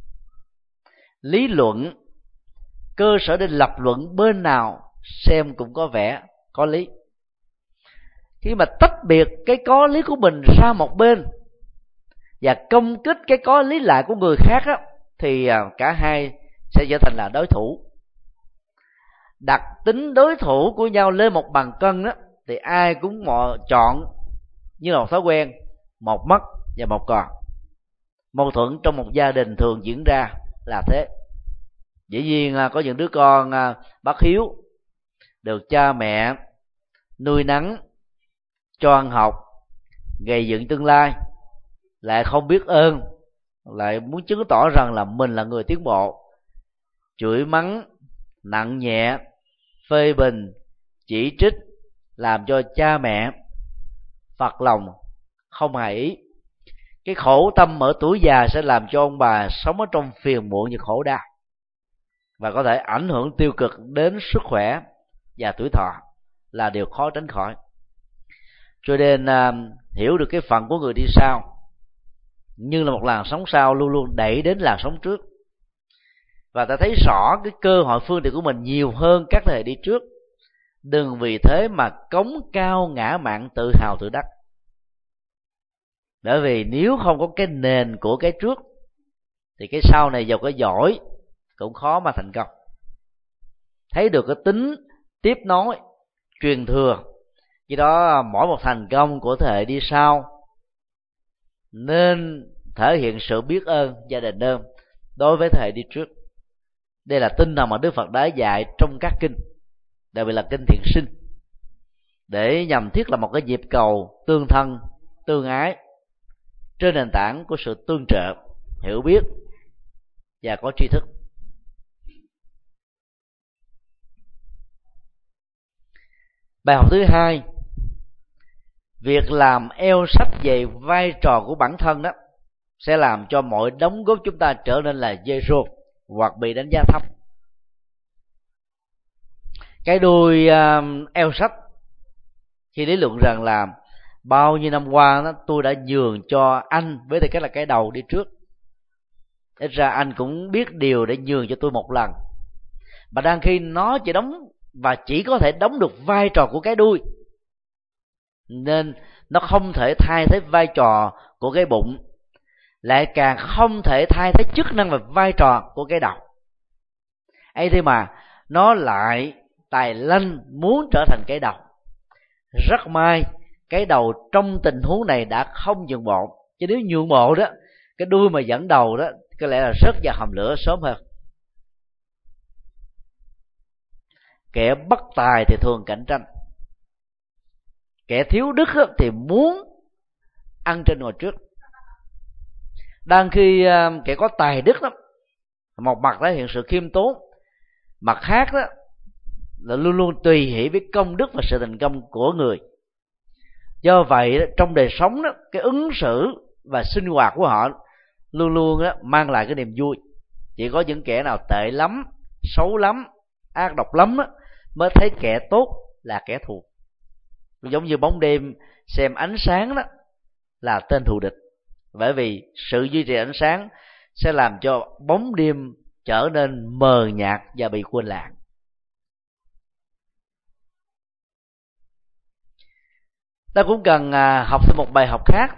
Lý luận, cơ sở để lập luận bên nào xem cũng có vẻ có lý. Khi mà tách biệt cái có lý của mình ra một bên và công kích cái có lý lại của người khác á, thì cả hai sẽ trở thành là đối thủ. Đặt tính đối thủ của nhau lên một bàn cân á, thì ai cũng chọn như là một thói quen, một mất và một còn. Mâu thuẫn trong một gia đình thường diễn ra là thế. Dĩ nhiên có những đứa con bất hiếu, được cha mẹ nuôi nấng, cho ăn học, gây dựng tương lai, lại không biết ơn, lại muốn chứng tỏ rằng là mình là người tiến bộ, chửi mắng, nặng nhẹ, phê bình, chỉ trích, làm cho cha mẹ phật lòng, không hài ý. Cái khổ tâm ở tuổi già sẽ làm cho ông bà sống ở trong phiền muộn và khổ đau, và có thể ảnh hưởng tiêu cực đến sức khỏe và tuổi thọ, là điều khó tránh khỏi. Cho nên à, hiểu được cái phận của người đi sau, nhưng là một làn sóng sau luôn luôn đẩy đến làn sóng trước, và ta thấy rõ cái cơ hội phương tiện của mình nhiều hơn các thế hệ đi trước. Đừng vì thế mà cống cao ngã mạn, tự hào tự đắc. Bởi vì nếu không có cái nền của cái trước thì cái sau này giàu có giỏi cũng khó mà thành công. Thấy được cái tính tiếp nối, truyền thừa. Vì đó mỗi một thành công của thế hệ đi sau nên thể hiện sự biết ơn và đền ơn đối với thế hệ đi trước. Đây là tinh thần mà Đức Phật đã dạy trong các kinh, đặc biệt là kinh Thiện Sinh, để nhằm thiết lập một cái nhịp cầu tương thân, tương ái trên nền tảng của sự tương trợ, hiểu biết và có tri thức. Bài học thứ hai, việc làm eo sách về vai trò của bản thân đó sẽ làm cho mọi đóng góp chúng ta trở nên là zero hoặc bị đánh giá thấp. Cái đuôi uh, eo sách khi lý luận rằng là bao nhiêu năm qua đó, tôi đã nhường cho anh với tư cách là cái đầu đi trước, ít ra anh cũng biết điều để nhường cho tôi một lần, mà đang khi nó chỉ đóng và chỉ có thể đóng được vai trò của cái đuôi, nên nó không thể thay thế vai trò của cái bụng, lại càng không thể thay thế chức năng và vai trò của cái đầu. ấy thế mà nó lại tài lanh muốn trở thành cái đầu. Rất may cái đầu trong tình huống này đã không nhượng bộ, chứ nếu nhượng bộ đó, cái đuôi mà dẫn đầu đó có lẽ là rớt vào hầm lửa sớm hơn. Kẻ bất tài thì thường cạnh tranh, kẻ thiếu đức thì muốn ăn trên ngồi trước. Đang khi kẻ có tài đức đó, một mặt thể hiện sự khiêm tốn, mặt khác đó là luôn luôn tùy hỷ với công đức và sự thành công của người. Do vậy trong đời sống đó, cái ứng xử và sinh hoạt của họ luôn luôn đó, mang lại cái niềm vui. Chỉ có những kẻ nào tệ lắm, xấu lắm, ác độc lắm đó, mới thấy kẻ tốt là kẻ thù. Giống như bóng đêm xem ánh sáng đó là tên thù địch, bởi vì sự duy trì ánh sáng sẽ làm cho bóng đêm trở nên mờ nhạt và bị quên lãng. Ta cũng cần học thêm một bài học khác,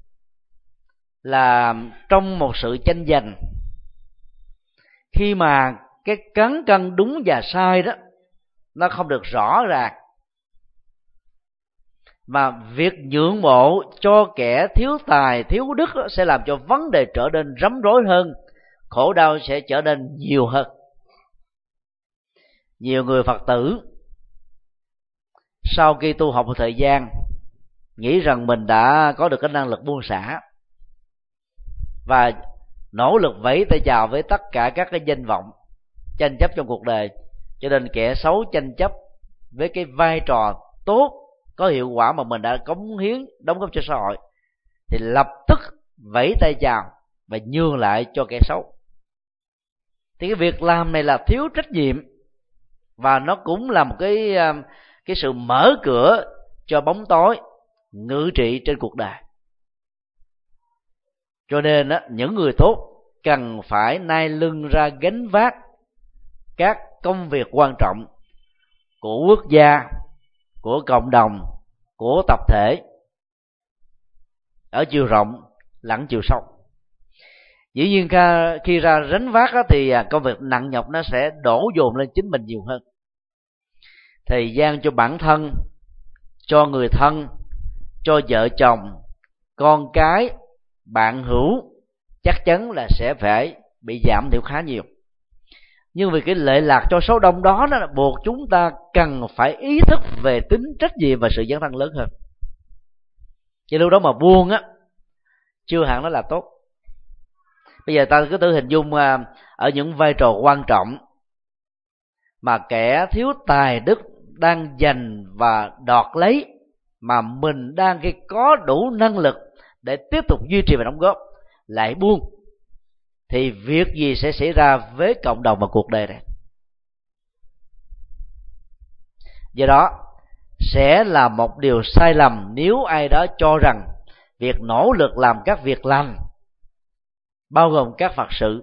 là trong một sự tranh giành, khi mà cái cán cân đúng và sai đó nó không được rõ ràng, mà việc nhượng bộ cho kẻ thiếu tài thiếu đức sẽ làm cho vấn đề trở nên rắm rối hơn, khổ đau sẽ trở nên nhiều hơn. Nhiều người Phật tử sau khi tu học một thời gian nghĩ rằng mình đã có được cái năng lực buông xả và nỗ lực vẫy tay chào với tất cả các cái danh vọng tranh chấp trong cuộc đời, cho nên kẻ xấu tranh chấp với cái vai trò tốt có hiệu quả mà mình đã cống hiến đóng góp cho xã hội, thì lập tức vẫy tay chào và nhường lại cho kẻ xấu. Thì cái việc làm này là thiếu trách nhiệm, và nó cũng là một cái cái sự mở cửa cho bóng tối ngự trị trên cuộc đời. Cho nên á, những người tốt cần phải nai lưng ra gánh vác các công việc quan trọng của quốc gia, của cộng đồng, của tập thể ở chiều rộng lẫn chiều sâu. Dĩ nhiên khi ra gánh vác thì công việc nặng nhọc nó sẽ đổ dồn lên chính mình nhiều hơn. Thời gian cho bản thân, cho người thân, cho vợ chồng, con cái, bạn hữu chắc chắn là sẽ phải bị giảm thiểu khá nhiều. Nhưng vì cái lệ lạc cho số đông đó, nó buộc chúng ta cần phải ý thức về tính trách nhiệm và sự dấn thân lớn hơn. Chứ lúc đó mà buông á, chưa hẳn nó là tốt. Bây giờ ta cứ tự hình dung ở những vai trò quan trọng mà kẻ thiếu tài đức đang giành và đoạt lấy, mà mình đang khi có đủ năng lực để tiếp tục duy trì và đóng góp lại buông, thì việc gì sẽ xảy ra với cộng đồng và cuộc đời này? Do đó sẽ là một điều sai lầm nếu ai đó cho rằng việc nỗ lực làm các việc lành, bao gồm các Phật sự,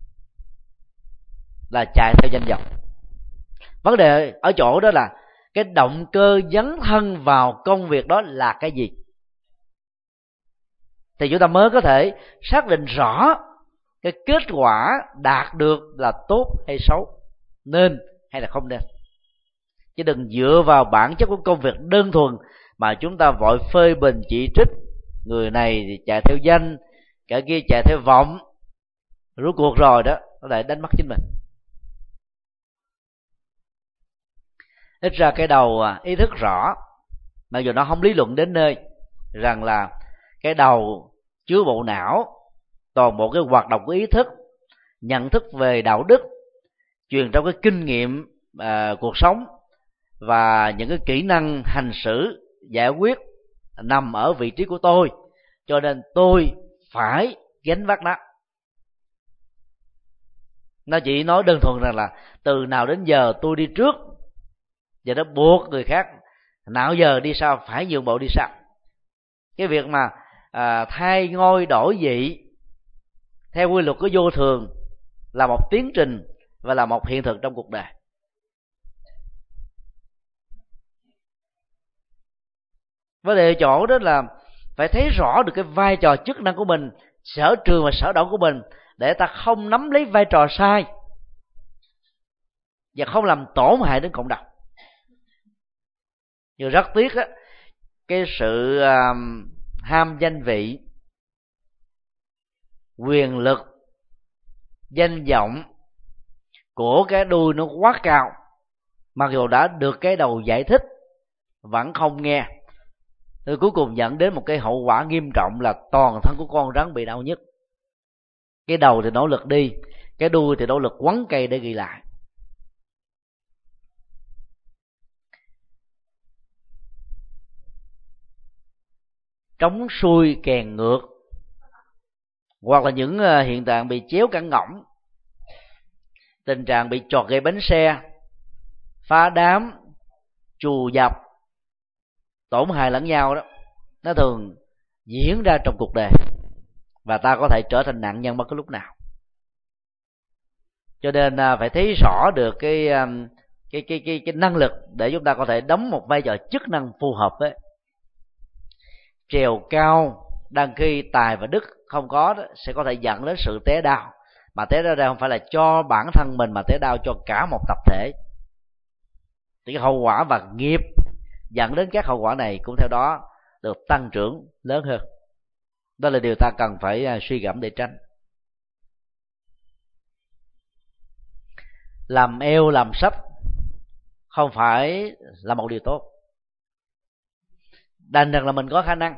là chạy theo danh vọng. Vấn đề ở chỗ đó là cái động cơ dấn thân vào công việc đó là cái gì, thì chúng ta mới có thể xác định rõ cái kết quả đạt được là tốt hay xấu, nên hay là không nên. Chứ đừng dựa vào bản chất của công việc đơn thuần mà chúng ta vội phê bình chỉ trích, người này thì chạy theo danh, kẻ kia chạy theo vọng, rốt cuộc rồi đó nó lại đánh mất chính mình. Ít ra cái đầu ý thức rõ, mặc dù nó không lý luận đến nơi, rằng là cái đầu chứa bộ não, toàn bộ cái hoạt động của ý thức, nhận thức về đạo đức, truyền trong cái kinh nghiệm à, cuộc sống và những cái kỹ năng hành xử giải quyết nằm ở vị trí của tôi, cho nên tôi phải gánh vác nó. Nó chỉ nói đơn thuần rằng là từ nào đến giờ tôi đi trước, và nó buộc người khác nào giờ đi sau phải nhường bộ đi sau. Cái việc mà à, thay ngôi đổi vị theo quy luật của vô thường là một tiến trình và là một hiện thực trong cuộc đời. Vấn đề chỗ đó là phải thấy rõ được cái vai trò chức năng của mình, sở trường và sở động của mình, để ta không nắm lấy vai trò sai và không làm tổn hại đến cộng đồng. Nhưng rất tiếc á, cái sự uh, ham danh vị, quyền lực, danh vọng của cái đuôi nó quá cao, mặc dù đã được cái đầu giải thích vẫn không nghe, thì cuối cùng dẫn đến một cái hậu quả nghiêm trọng là toàn thân của con rắn bị đau nhức. Cái đầu thì nỗ lực đi, cái đuôi thì nỗ lực quấn cây để ghi lại. Trống xuôi kèn ngược, hoặc là những hiện tượng bị chéo cẳng ngỗng, tình trạng bị chọt gậy bánh xe, phá đám, trù dập, tổn hại lẫn nhau đó, nó thường diễn ra trong cuộc đời, và ta có thể trở thành nạn nhân bất cứ lúc nào. Cho nên phải thấy rõ được cái cái cái cái cái năng lực để chúng ta có thể đóng một vai trò chức năng phù hợp với. Trèo cao đang khi tài và đức không có đó, sẽ có thể dẫn đến sự té đau, mà té đau đây không phải là cho bản thân mình, mà té đau cho cả một tập thể. Thì cái hậu quả và nghiệp dẫn đến các hậu quả này cũng theo đó được tăng trưởng lớn hơn. Đó là điều ta cần phải suy gẫm để tránh. Làm eo làm sấp không phải là một điều tốt. Đành rằng là mình có khả năng,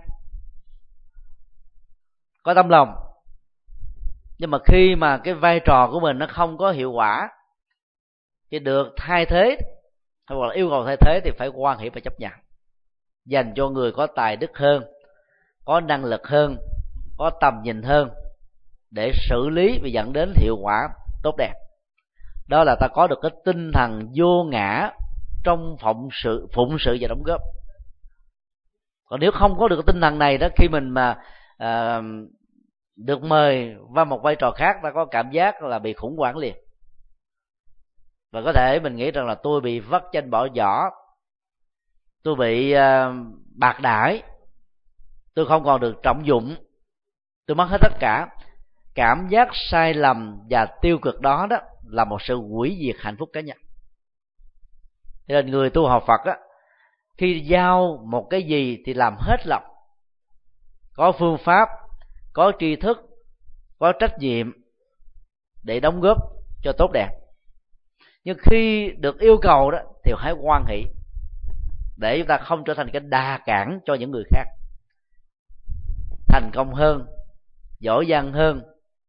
có tâm lòng, nhưng mà khi mà cái vai trò của mình nó không có hiệu quả thì được thay thế hoặc là yêu cầu thay thế thì phải quan hệ và chấp nhận, dành cho người có tài đức hơn, có năng lực hơn, có tầm nhìn hơn để xử lý và dẫn đến hiệu quả tốt đẹp. Đó là ta có được cái tinh thần vô ngã trong phụng sự, phụng sự và đóng góp. Còn nếu không có được cái tinh thần này đó, khi mình mà à, được mời vào một vai trò khác, ta có cảm giác là bị khủng hoảng liền. Và có thể mình nghĩ rằng là tôi bị vắt chanh bỏ giỏ, tôi bị uh, bạc đãi, tôi không còn được trọng dụng, tôi mất hết tất cả. Cảm giác sai lầm và tiêu cực đó đó là một sự hủy diệt hạnh phúc cá nhân. Cho nên người tu học Phật á, khi giao một cái gì thì làm hết lòng, có phương pháp, có tri thức, có trách nhiệm để đóng góp cho tốt đẹp. Nhưng khi được yêu cầu đó thì hãy hoan hỷ, để chúng ta không trở thành cái đà cản cho những người khác thành công hơn, giỏi giang hơn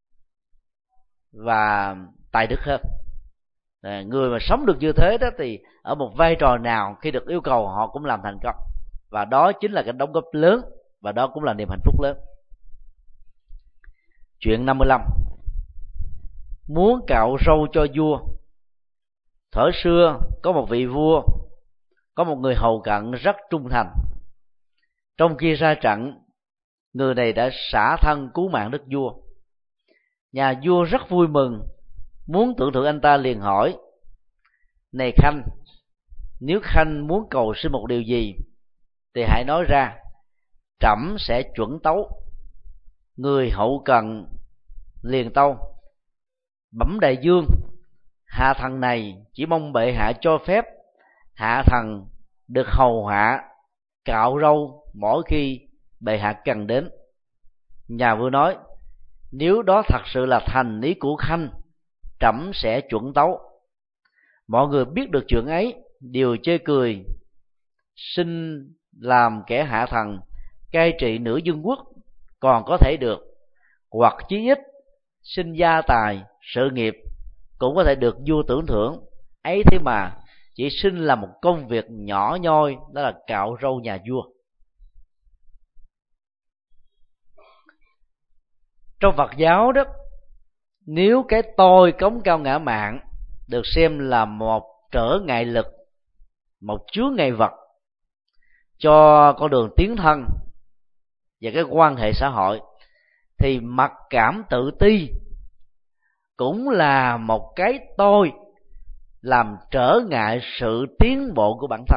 và tài đức hơn. Người mà sống được như thế đó thì ở một vai trò nào khi được yêu cầu họ cũng làm thành công, và đó chính là cái đóng góp lớn, và đó cũng là niềm hạnh phúc lớn. Chuyện năm mươi lăm. Muốn cạo râu cho vua. Thuở xưa có một vị vua, có một người hầu cận rất trung thành. Trong khi ra trận, người này đã xả thân cứu mạng đức vua. Nhà vua rất vui mừng, muốn tưởng thưởng anh ta, liền hỏi: này Khanh, nếu Khanh muốn cầu xin một điều gì thì hãy nói ra, trẫm sẽ chuẩn tấu. Người hậu cận liền tâu: bẩm đại vương, hạ thần này chỉ mong bệ hạ cho phép hạ thần được hầu hạ cạo râu mỗi khi bệ hạ cần đến. Nhà vua nói: nếu đó thật sự là thành ý của Khanh, trẫm sẽ chuẩn tấu. Mọi người biết được chuyện ấy đều chê cười, xin làm kẻ hạ thần cai trị nửa vương quốc còn có thể được, hoặc chí ít xin gia tài sự nghiệp cũng có thể được vua tưởng thưởng. Ấy thế mà chỉ xin làm một công việc nhỏ nhoi, đó là cạo râu nhà vua. Trong Phật giáo đó, nếu cái tôi cống cao ngã mạn được xem là một trở ngại lực, một chướng ngại vật cho con đường tiến thân và cái quan hệ xã hội, thì mặc cảm tự ti cũng là một cái tôi làm trở ngại sự tiến bộ của bản thân.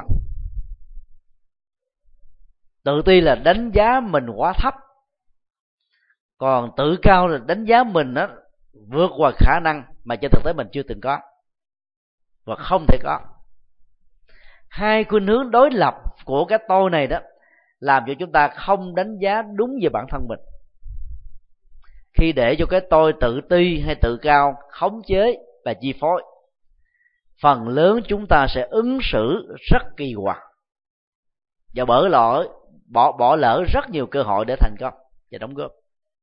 Tự ti là đánh giá mình quá thấp, còn tự cao là đánh giá mình đó vượt qua khả năng mà trên thực tế mình chưa từng có và không thể có. Hai khuynh hướng đối lập của cái tôi này đó làm cho chúng ta không đánh giá đúng về bản thân mình. Khi để cho cái tôi tự ti hay tự cao khống chế và chi phối, phần lớn chúng ta sẽ ứng xử rất kỳ quặc và bỏ lỡ bỏ bỏ lỡ rất nhiều cơ hội để thành công và đóng góp.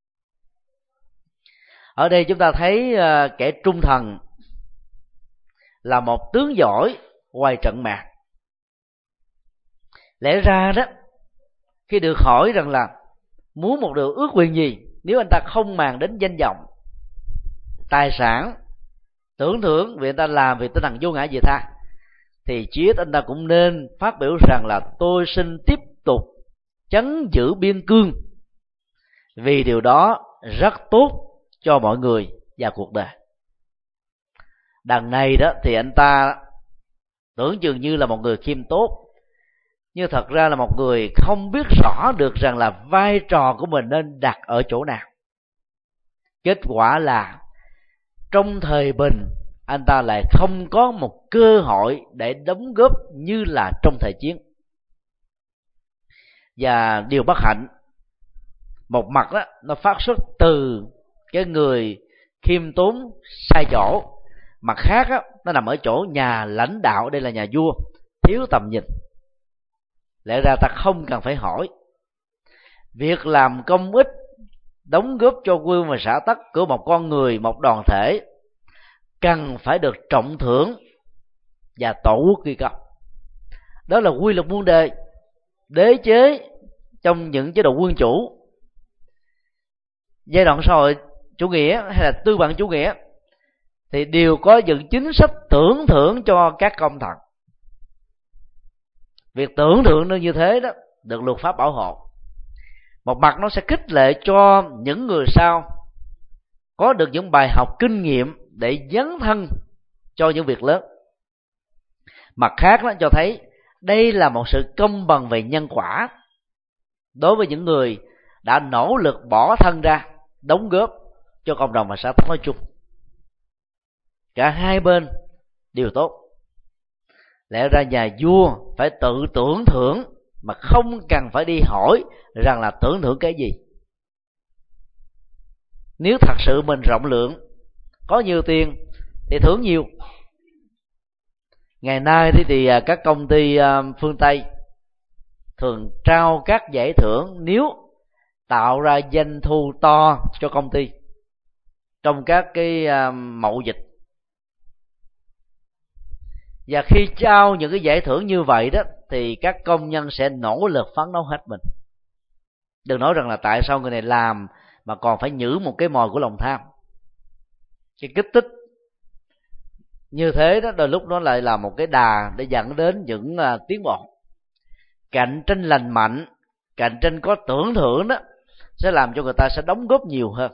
Ở đây chúng ta thấy uh, kẻ trung thần là một tướng giỏi ngoài trận mạc. Lẽ ra đó, khi được hỏi rằng là muốn một điều ước nguyện gì, nếu anh ta không màng đến danh vọng, tài sản, tưởng thưởng vì anh ta làm vì tinh thần vô ngã vị tha, thì chí ít anh ta cũng nên phát biểu rằng là tôi xin tiếp tục trấn giữ biên cương, vì điều đó rất tốt cho mọi người và cuộc đời. Đằng này đó thì anh ta tưởng chừng như là một người khiêm tốt, nhưng thật ra là một người không biết rõ được rằng là vai trò của mình nên đặt ở chỗ nào. Kết quả là trong thời bình, anh ta lại không có một cơ hội để đóng góp như là trong thời chiến. và điều bất hạnh. Một mặt đó nó phát xuất từ cái người khiêm tốn sai chỗ, mặt khác đó, nó nằm ở chỗ nhà lãnh đạo, đây là nhà vua, thiếu tầm nhìn. Lẽ ra ta không cần phải hỏi, việc làm công ích đóng góp cho quê hương và xã tắc của một con người, một đoàn thể cần phải được trọng thưởng và tổ quốc ghi công. Đó là quy luật muôn đời. Đế chế trong những chế độ quân chủ, giai đoạn xã hội chủ nghĩa hay là tư bản chủ nghĩa thì đều có những chính sách tưởng thưởng cho các công thần. Việc tưởng thưởng nó như thế đó được luật pháp bảo hộ. Một mặt nó sẽ khích lệ cho những người sau có được những bài học kinh nghiệm để dấn thân cho những việc lớn. Mặt khác nó cho thấy đây là một sự công bằng về nhân quả đối với những người đã nỗ lực bỏ thân ra đóng góp cho cộng đồng và xã tắc nói chung. Cả hai bên đều tốt. Lẽ ra nhà vua phải tự tưởng thưởng mà không cần phải đi hỏi rằng là tưởng thưởng cái gì. Nếu thật sự mình rộng lượng, có nhiều tiền thì thưởng nhiều. Ngày nay thì, thì các công ty phương Tây thường trao các giải thưởng nếu tạo ra doanh thu to cho công ty trong các cái mậu dịch. Và khi trao những cái giải thưởng như vậy đó thì các công nhân sẽ nỗ lực phấn đấu hết mình. Đừng nói rằng là tại sao người này làm mà còn phải nhử một cái mồi của lòng tham. Cái kích thích như thế đó đôi lúc nó lại là một cái đà để dẫn đến những uh, tiến bộ. Cạnh tranh lành mạnh, cạnh tranh có tưởng thưởng đó sẽ làm cho người ta sẽ đóng góp nhiều hơn.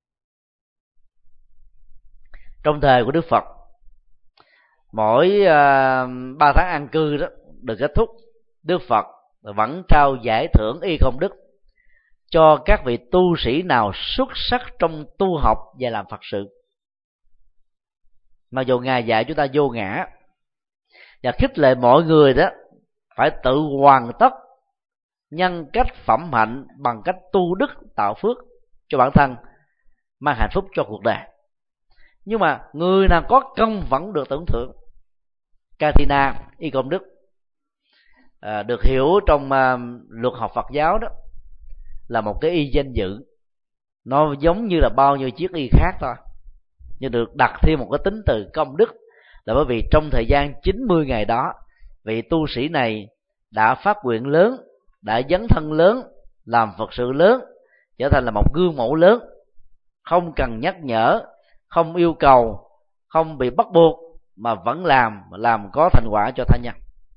Trong thời của Đức Phật, mỗi ba uh, tháng an cư đó được kết thúc, Đức Phật vẫn trao giải thưởng y công đức cho các vị tu sĩ nào xuất sắc trong tu học và làm Phật sự. Mặc dù Ngài dạy chúng ta vô ngã và khích lệ mọi người đó phải tự hoàn tất nhân cách phẩm hạnh bằng cách tu đức tạo phước cho bản thân, mang hạnh phúc cho cuộc đời. Nhưng mà người nào có công vẫn được tưởng thưởng. Katina y công đức à, được hiểu trong à, luật học Phật giáo đó là một cái y danh dự. Nó giống như là bao nhiêu chiếc y khác thôi, nhưng được đặt thêm một cái tính từ công đức là bởi vì trong thời gian chín mươi ngày đó, vị tu sĩ này đã phát nguyện lớn, đã dấn thân lớn, làm Phật sự lớn, trở thành là một gương mẫu lớn, không cần nhắc nhở, không yêu cầu, không bị bắt buộc mà vẫn làm, làm có thành quả cho tha nhân.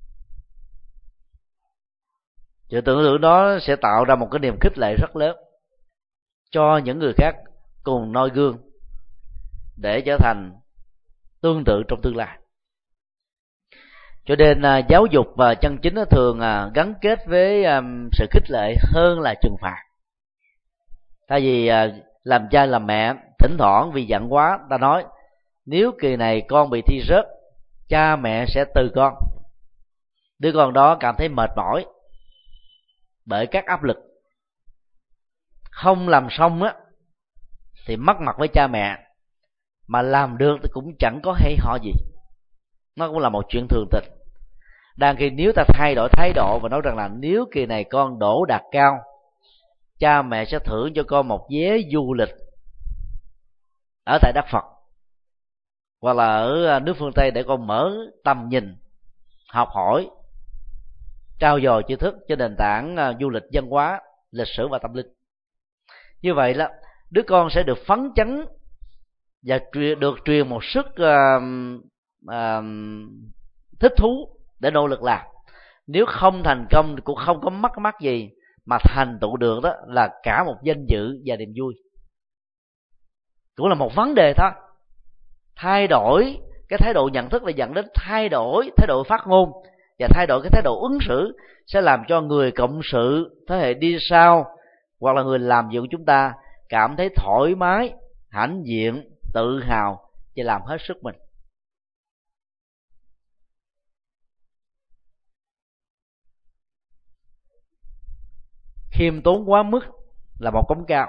Sự tưởng tượng đó sẽ tạo ra một cái niềm khích lệ rất lớn cho những người khác cùng noi gương để trở thành tương tự trong tương lai. Cho nên uh, giáo dục và chân chính nó thường uh, gắn kết với um, sự khích lệ hơn là trừng phạt. Thay vì uh, làm cha làm mẹ thỉnh thoảng vì giận quá ta nói nếu kỳ này con bị thi rớt, cha mẹ sẽ từ con. Đứa con đó cảm thấy mệt mỏi bởi các áp lực, không làm xong á thì mất mặt với cha mẹ, mà làm được thì cũng chẳng có hay ho gì. Nó cũng là một chuyện thường tình. Đang khi nếu ta thay đổi thái độ và nói rằng là nếu kỳ này con đỗ đạt cao, cha mẹ sẽ thưởng cho con một vé du lịch ở tại đất Phật hoặc là ở nước phương Tây để con mở tầm nhìn, học hỏi, trao dồi tri thức trên nền tảng du lịch văn hóa, lịch sử và tâm linh. Như vậy là đứa con sẽ được phấn chấn và được truyền một sức uh, uh, thích thú để nỗ lực làm. Nếu không thành công thì cũng không có mất mát gì, mà thành tựu được đó là cả một danh dự và niềm vui. Cũng là một vấn đề thôi. Thay đổi cái thái độ nhận thức là dẫn đến thay đổi thái độ phát ngôn, và thay đổi cái thái độ ứng xử sẽ làm cho người cộng sự thế hệ đi sau hoặc là người làm việc của chúng ta cảm thấy thoải mái, hãnh diện, tự hào và làm hết sức mình. khiêm tốn quá mức là một cống cao.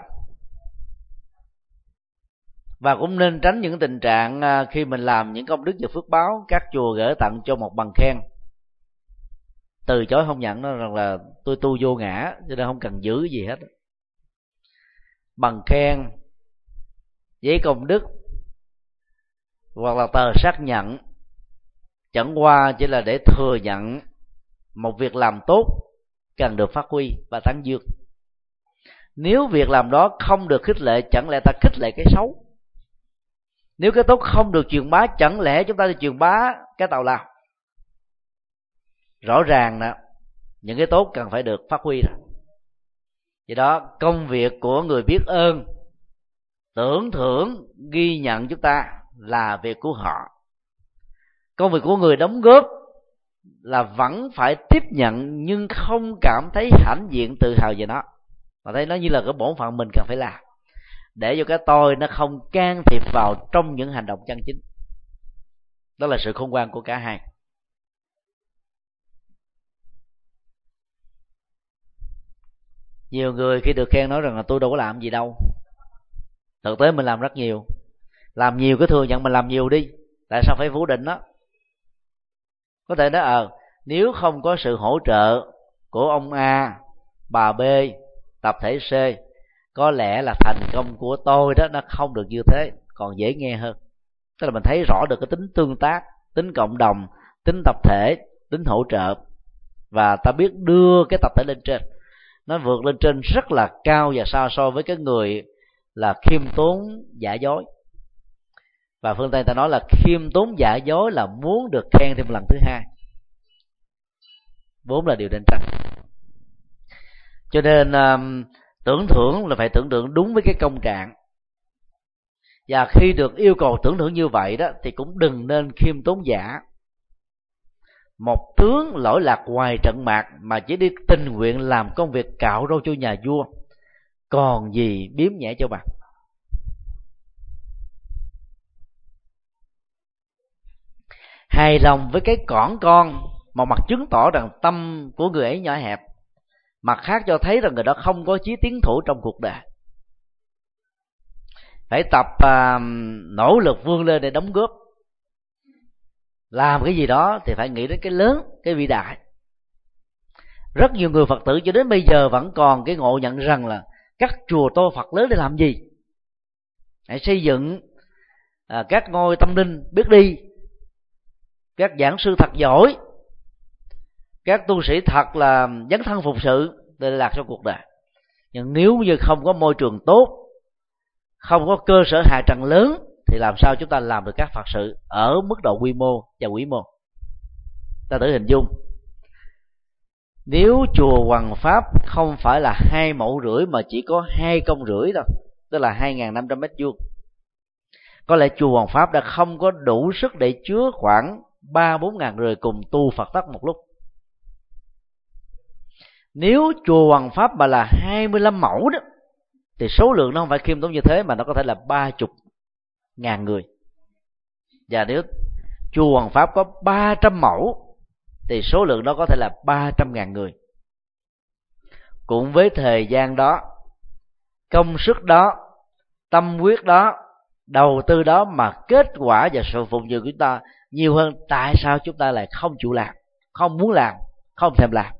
Và cũng nên tránh những tình trạng khi mình làm những công đức và phước báo, các chùa gửi tặng cho một bằng khen, từ chối không nhận, nó rằng là tôi tu vô ngã cho nên không cần giữ cái gì hết. Bằng khen, giấy công đức hoặc là tờ xác nhận chẳng qua chỉ là để thừa nhận một việc làm tốt cần được phát huy và tán dương. Nếu việc làm đó không được khích lệ, chẳng lẽ ta khích lệ cái xấu? Nếu cái tốt không được truyền bá, chẳng lẽ chúng ta đi truyền bá cái tào lao? Rõ ràng là những cái tốt cần phải được phát huy rồi. Vì đó, công việc của người biết ơn, tưởng thưởng, ghi nhận chúng ta là việc của họ. Công việc của người đóng góp là vẫn phải tiếp nhận, nhưng không cảm thấy hãnh diện tự hào về nó, mà thấy nó như là cái bổn phận mình cần phải làm, để cho cái tôi nó không can thiệp vào trong những hành động chân chính. Đó là sự khôn ngoan của cả hai. Nhiều người khi được khen nói rằng là tôi đâu có làm gì đâu. Thực tế mình làm rất nhiều. Làm nhiều cái thừa nhận mình làm nhiều đi, tại sao phải phủ định nó? Có thể nói ờ à, nếu không có sự hỗ trợ của ông A, bà B, tập thể C, có lẽ là thành công của tôi đó nó không được như thế, còn dễ nghe hơn. Tức là mình thấy rõ được cái tính tương tác, tính cộng đồng, tính tập thể, tính hỗ trợ, và ta biết đưa cái tập thể lên trên. Nó vượt lên trên rất là cao và xa so với cái người là khiêm tốn giả dối. Và phương Tây ta nói là khiêm tốn giả dối là muốn được khen thêm lần thứ hai, vốn là điều nên tránh. Cho nên um, tưởng thưởng là phải tưởng tượng đúng với cái công trạng. Và khi được yêu cầu tưởng thưởng như vậy đó, thì cũng đừng nên khiêm tốn giả. Một tướng lỗi lạc ngoài trận mạc mà chỉ đi tình nguyện làm công việc cạo râu cho nhà vua, còn gì biếm nhẹ cho bằng. Hài lòng với cái cỏn con, một mặt chứng tỏ rằng tâm của người ấy nhỏ hẹp, mặt khác cho thấy rằng người đó không có chí tiến thủ trong cuộc đời. Phải tập uh, nỗ lực vươn lên để đóng góp. Làm cái gì đó thì phải nghĩ đến cái lớn, cái vĩ đại. Rất nhiều người Phật tử cho đến bây giờ vẫn còn cái ngộ nhận rằng là các chùa tô Phật lớn để làm gì? Hãy xây dựng à, các ngôi tâm linh biết đi, các giảng sư thật giỏi, các tu sĩ thật là dấn thân phục sự để lạc trong cuộc đời. Nhưng nếu như không có môi trường tốt, không có cơ sở hạ tầng lớn, thì làm sao chúng ta làm được các Phật sự ở mức độ quy mô và vĩ mô? Ta thử hình dung, nếu chùa Hoằng Pháp không phải là hai mẫu rưỡi mà chỉ có hai công rưỡi thôi, tức là hai nghìn năm trăm mét vuông, có lẽ chùa Hoằng Pháp đã không có đủ sức để chứa khoảng ba bốn ngàn người cùng tu Phật tắc một lúc. Nếu chùa Hoằng Pháp mà là hai mươi lăm mẫu đó, thì số lượng nó không phải khiêm tốn như thế, mà nó có thể là ba chục ngàn người. Và nếu chùa Hoằng Pháp có ba trăm mẫu, thì số lượng đó có thể là ba trăm ngàn người. Cũng với thời gian đó, công sức đó, tâm huyết đó, đầu tư đó, mà kết quả và sự phụng sự của chúng ta nhiều hơn, tại sao chúng ta lại không chịu làm, không muốn làm, không thèm làm?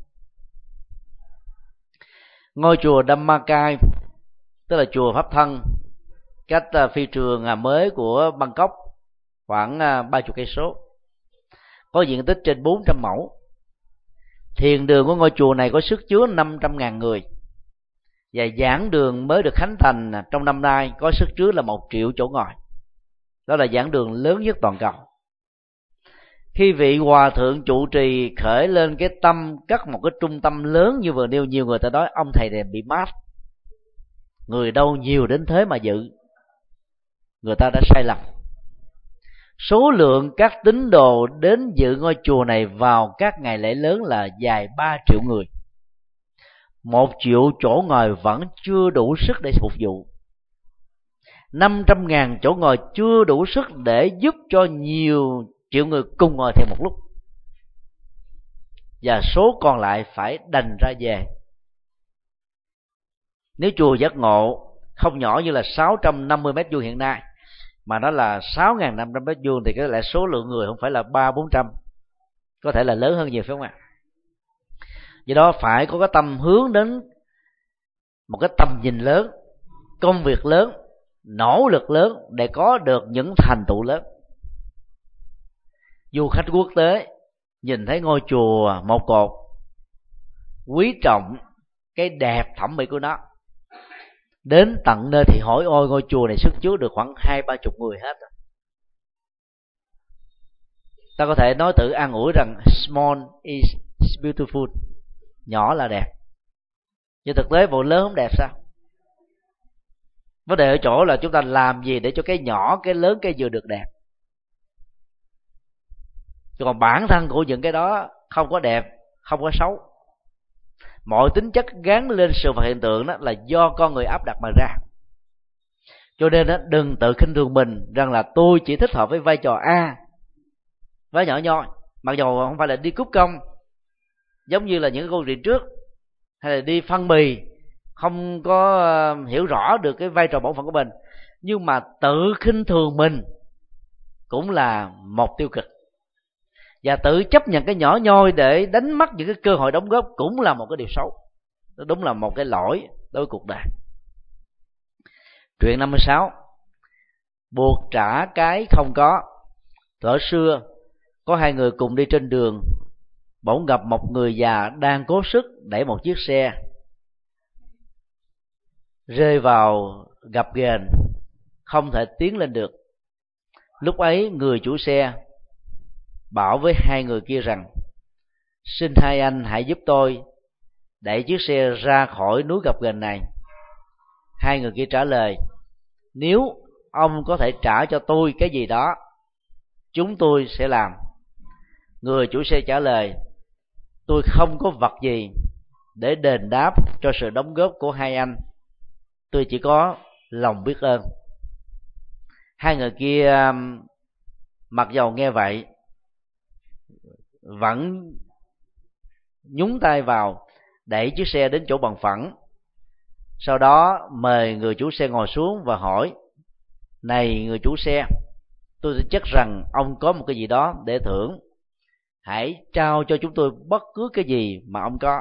Ngôi chùa Dhammacai, tức là chùa Pháp Thân, cách phi trường mới của Bangkok khoảng ba chục cây số, có diện tích trên bốn trăm mẫu. Thiền đường của ngôi chùa này có sức chứa năm trăm ngàn người, và giảng đường mới được khánh thành trong năm nay có sức chứa là một triệu chỗ ngồi. Đó là giảng đường lớn nhất toàn cầu. Khi vị hòa thượng trụ trì khởi lên cái tâm cất một cái trung tâm lớn như vừa nêu, nhiều người ta nói ông thầy này bị mát, người đâu nhiều đến thế mà dự. Người ta đã sai lầm. Số lượng các tín đồ đến dự ngôi chùa này vào các ngày lễ lớn là dài ba triệu người. Một triệu chỗ ngồi vẫn chưa đủ sức để phục vụ. Năm trăm ngàn chỗ ngồi chưa đủ sức để giúp cho nhiều triệu người cùng ngồi theo một lúc. Và số còn lại phải đành ra về. Nếu chùa Giác Ngộ không nhỏ như là sáu trăm năm mươi mét vuông hiện nay, mà nó là sáu nghìn năm trăm mét vuông, thì cái lại số lượng người không phải là ba bốn trăm, có thể là lớn hơn nhiều, phải không ạ? Do đó phải có cái tâm hướng đến một cái tầm nhìn lớn, công việc lớn, nỗ lực lớn để có được những thành tựu lớn. Du khách quốc tế nhìn thấy ngôi chùa một cột, quý trọng cái đẹp thẩm mỹ của nó, đến tận nơi thì hỏi ôi ngôi chùa này sức chứa được khoảng hai ba chục người hết. Ta có thể nói tự an ủi rằng small is beautiful, nhỏ là đẹp, nhưng thực tế bộ lớn không đẹp sao? Vấn đề ở chỗ là chúng ta làm gì để cho cái nhỏ, cái lớn, cái vừa được đẹp. Còn bản thân của những cái đó không có đẹp, không có xấu. Mọi tính chất gắn lên sự vật hiện tượng đó là do con người áp đặt mà ra. Cho nên đó, đừng tự khinh thường mình rằng là tôi chỉ thích hợp với vai trò A, với nhỏ nhoi, mặc dù không phải là đi cúp công giống như là những câu chuyện trước, hay là đi phân bì không có hiểu rõ được cái vai trò bổn phận của mình. Nhưng mà tự khinh thường mình cũng là một tiêu cực, và tự chấp nhận cái nhỏ nhoi để đánh mất những cái cơ hội đóng góp cũng là một cái điều xấu. Nó đúng là một cái lỗi đối với cuộc đời. Chuyện năm mươi sáu, buộc trả cái không có. Thuở xưa có hai người cùng đi trên đường, bỗng gặp một người già đang cố sức đẩy một chiếc xe, rơi vào gập ghềnh, không thể tiến lên được. Lúc ấy người chủ xe bảo với hai người kia rằng: xin hai anh hãy giúp tôi đẩy chiếc xe ra khỏi núi gập ghềnh này. Hai người kia trả lời: nếu ông có thể trả cho tôi cái gì đó, chúng tôi sẽ làm. Người chủ xe trả lời: tôi không có vật gì để đền đáp cho sự đóng góp của hai anh, tôi chỉ có lòng biết ơn. Hai người kia mặc dầu nghe vậy vẫn nhúng tay vào đẩy chiếc xe đến chỗ bằng phẳng. Sau đó mời người chủ xe ngồi xuống và hỏi: này người chủ xe, tôi chắc rằng ông có một cái gì đó để thưởng, hãy trao cho chúng tôi bất cứ cái gì mà ông có.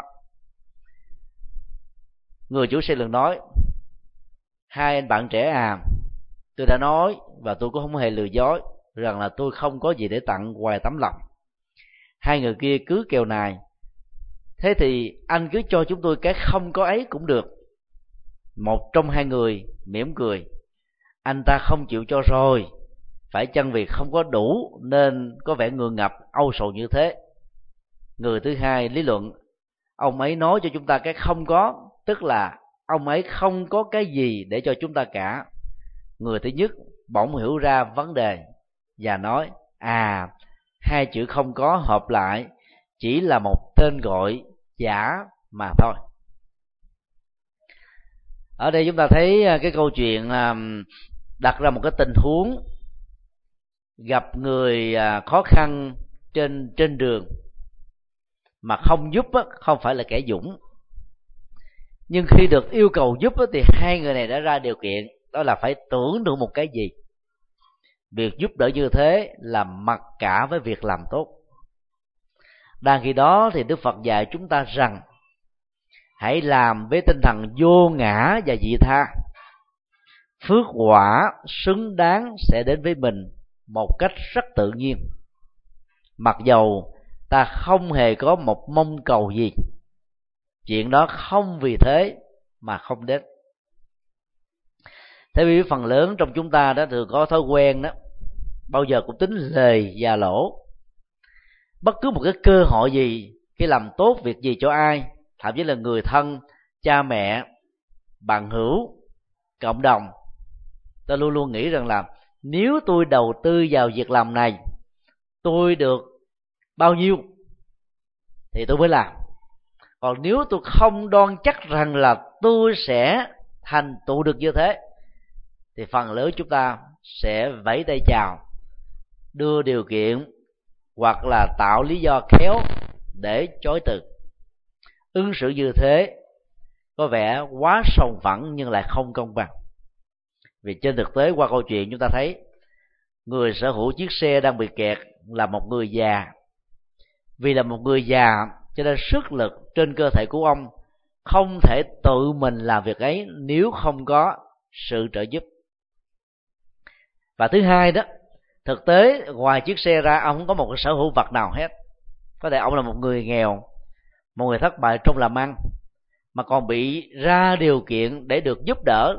Người chủ xe liền nói: hai anh bạn trẻ à, tôi đã nói và tôi cũng không hề lừa dối rằng là tôi không có gì để tặng ngoài tấm lòng. Hai người kia cứ kêu nài: thế thì anh cứ cho chúng tôi cái không có ấy cũng được. Một trong hai người mỉm cười: anh ta không chịu cho rồi, phải chăng vì không có đủ nên có vẻ ngượng ngập âu sầu như thế. Người thứ hai lý luận: ông ấy nói cho chúng ta cái không có, tức là ông ấy không có cái gì để cho chúng ta cả. Người thứ nhất bỗng hiểu ra vấn đề và nói: à, hai chữ không có hợp lại chỉ là một tên gọi giả mà thôi. Ở đây chúng ta thấy cái câu chuyện đặt ra một cái tình huống gặp người khó khăn trên trên đường mà không giúp không phải là kẻ dũng, nhưng khi được yêu cầu giúp thì hai người này đã ra điều kiện, đó là phải tưởng được một cái gì. Việc giúp đỡ như thế là mặc cả với việc làm tốt. Đang khi đó thì Đức Phật dạy chúng ta rằng hãy làm với tinh thần vô ngã và vị tha, phước quả xứng đáng sẽ đến với mình một cách rất tự nhiên, mặc dầu ta không hề có một mong cầu gì. Chuyện đó không vì thế mà không đến. Thế vì phần lớn trong chúng ta đó thường có thói quen đó, bao giờ cũng tính lời và lỗ. Bất cứ một cái cơ hội gì, khi làm tốt việc gì cho ai, thậm chí là người thân, cha mẹ, bạn hữu, cộng đồng, ta luôn luôn nghĩ rằng là nếu tôi đầu tư vào việc làm này, tôi được bao nhiêu thì tôi mới làm. Còn nếu tôi không đoan chắc rằng là tôi sẽ thành tựu được như thế, thì phần lớn chúng ta sẽ vẫy tay chào, đưa điều kiện hoặc là tạo lý do khéo để chối từ. Ứng xử như thế có vẻ quá sòng phẳng nhưng lại không công bằng. Vì trên thực tế qua câu chuyện chúng ta thấy người sở hữu chiếc xe đang bị kẹt là một người già. Vì là một người già cho nên sức lực trên cơ thể của ông không thể tự mình làm việc ấy nếu không có sự trợ giúp. Và thứ hai đó, thực tế ngoài chiếc xe ra ông không có một cái sở hữu vật nào hết. Có thể ông là một người nghèo, một người thất bại trong làm ăn, mà còn bị ra điều kiện để được giúp đỡ.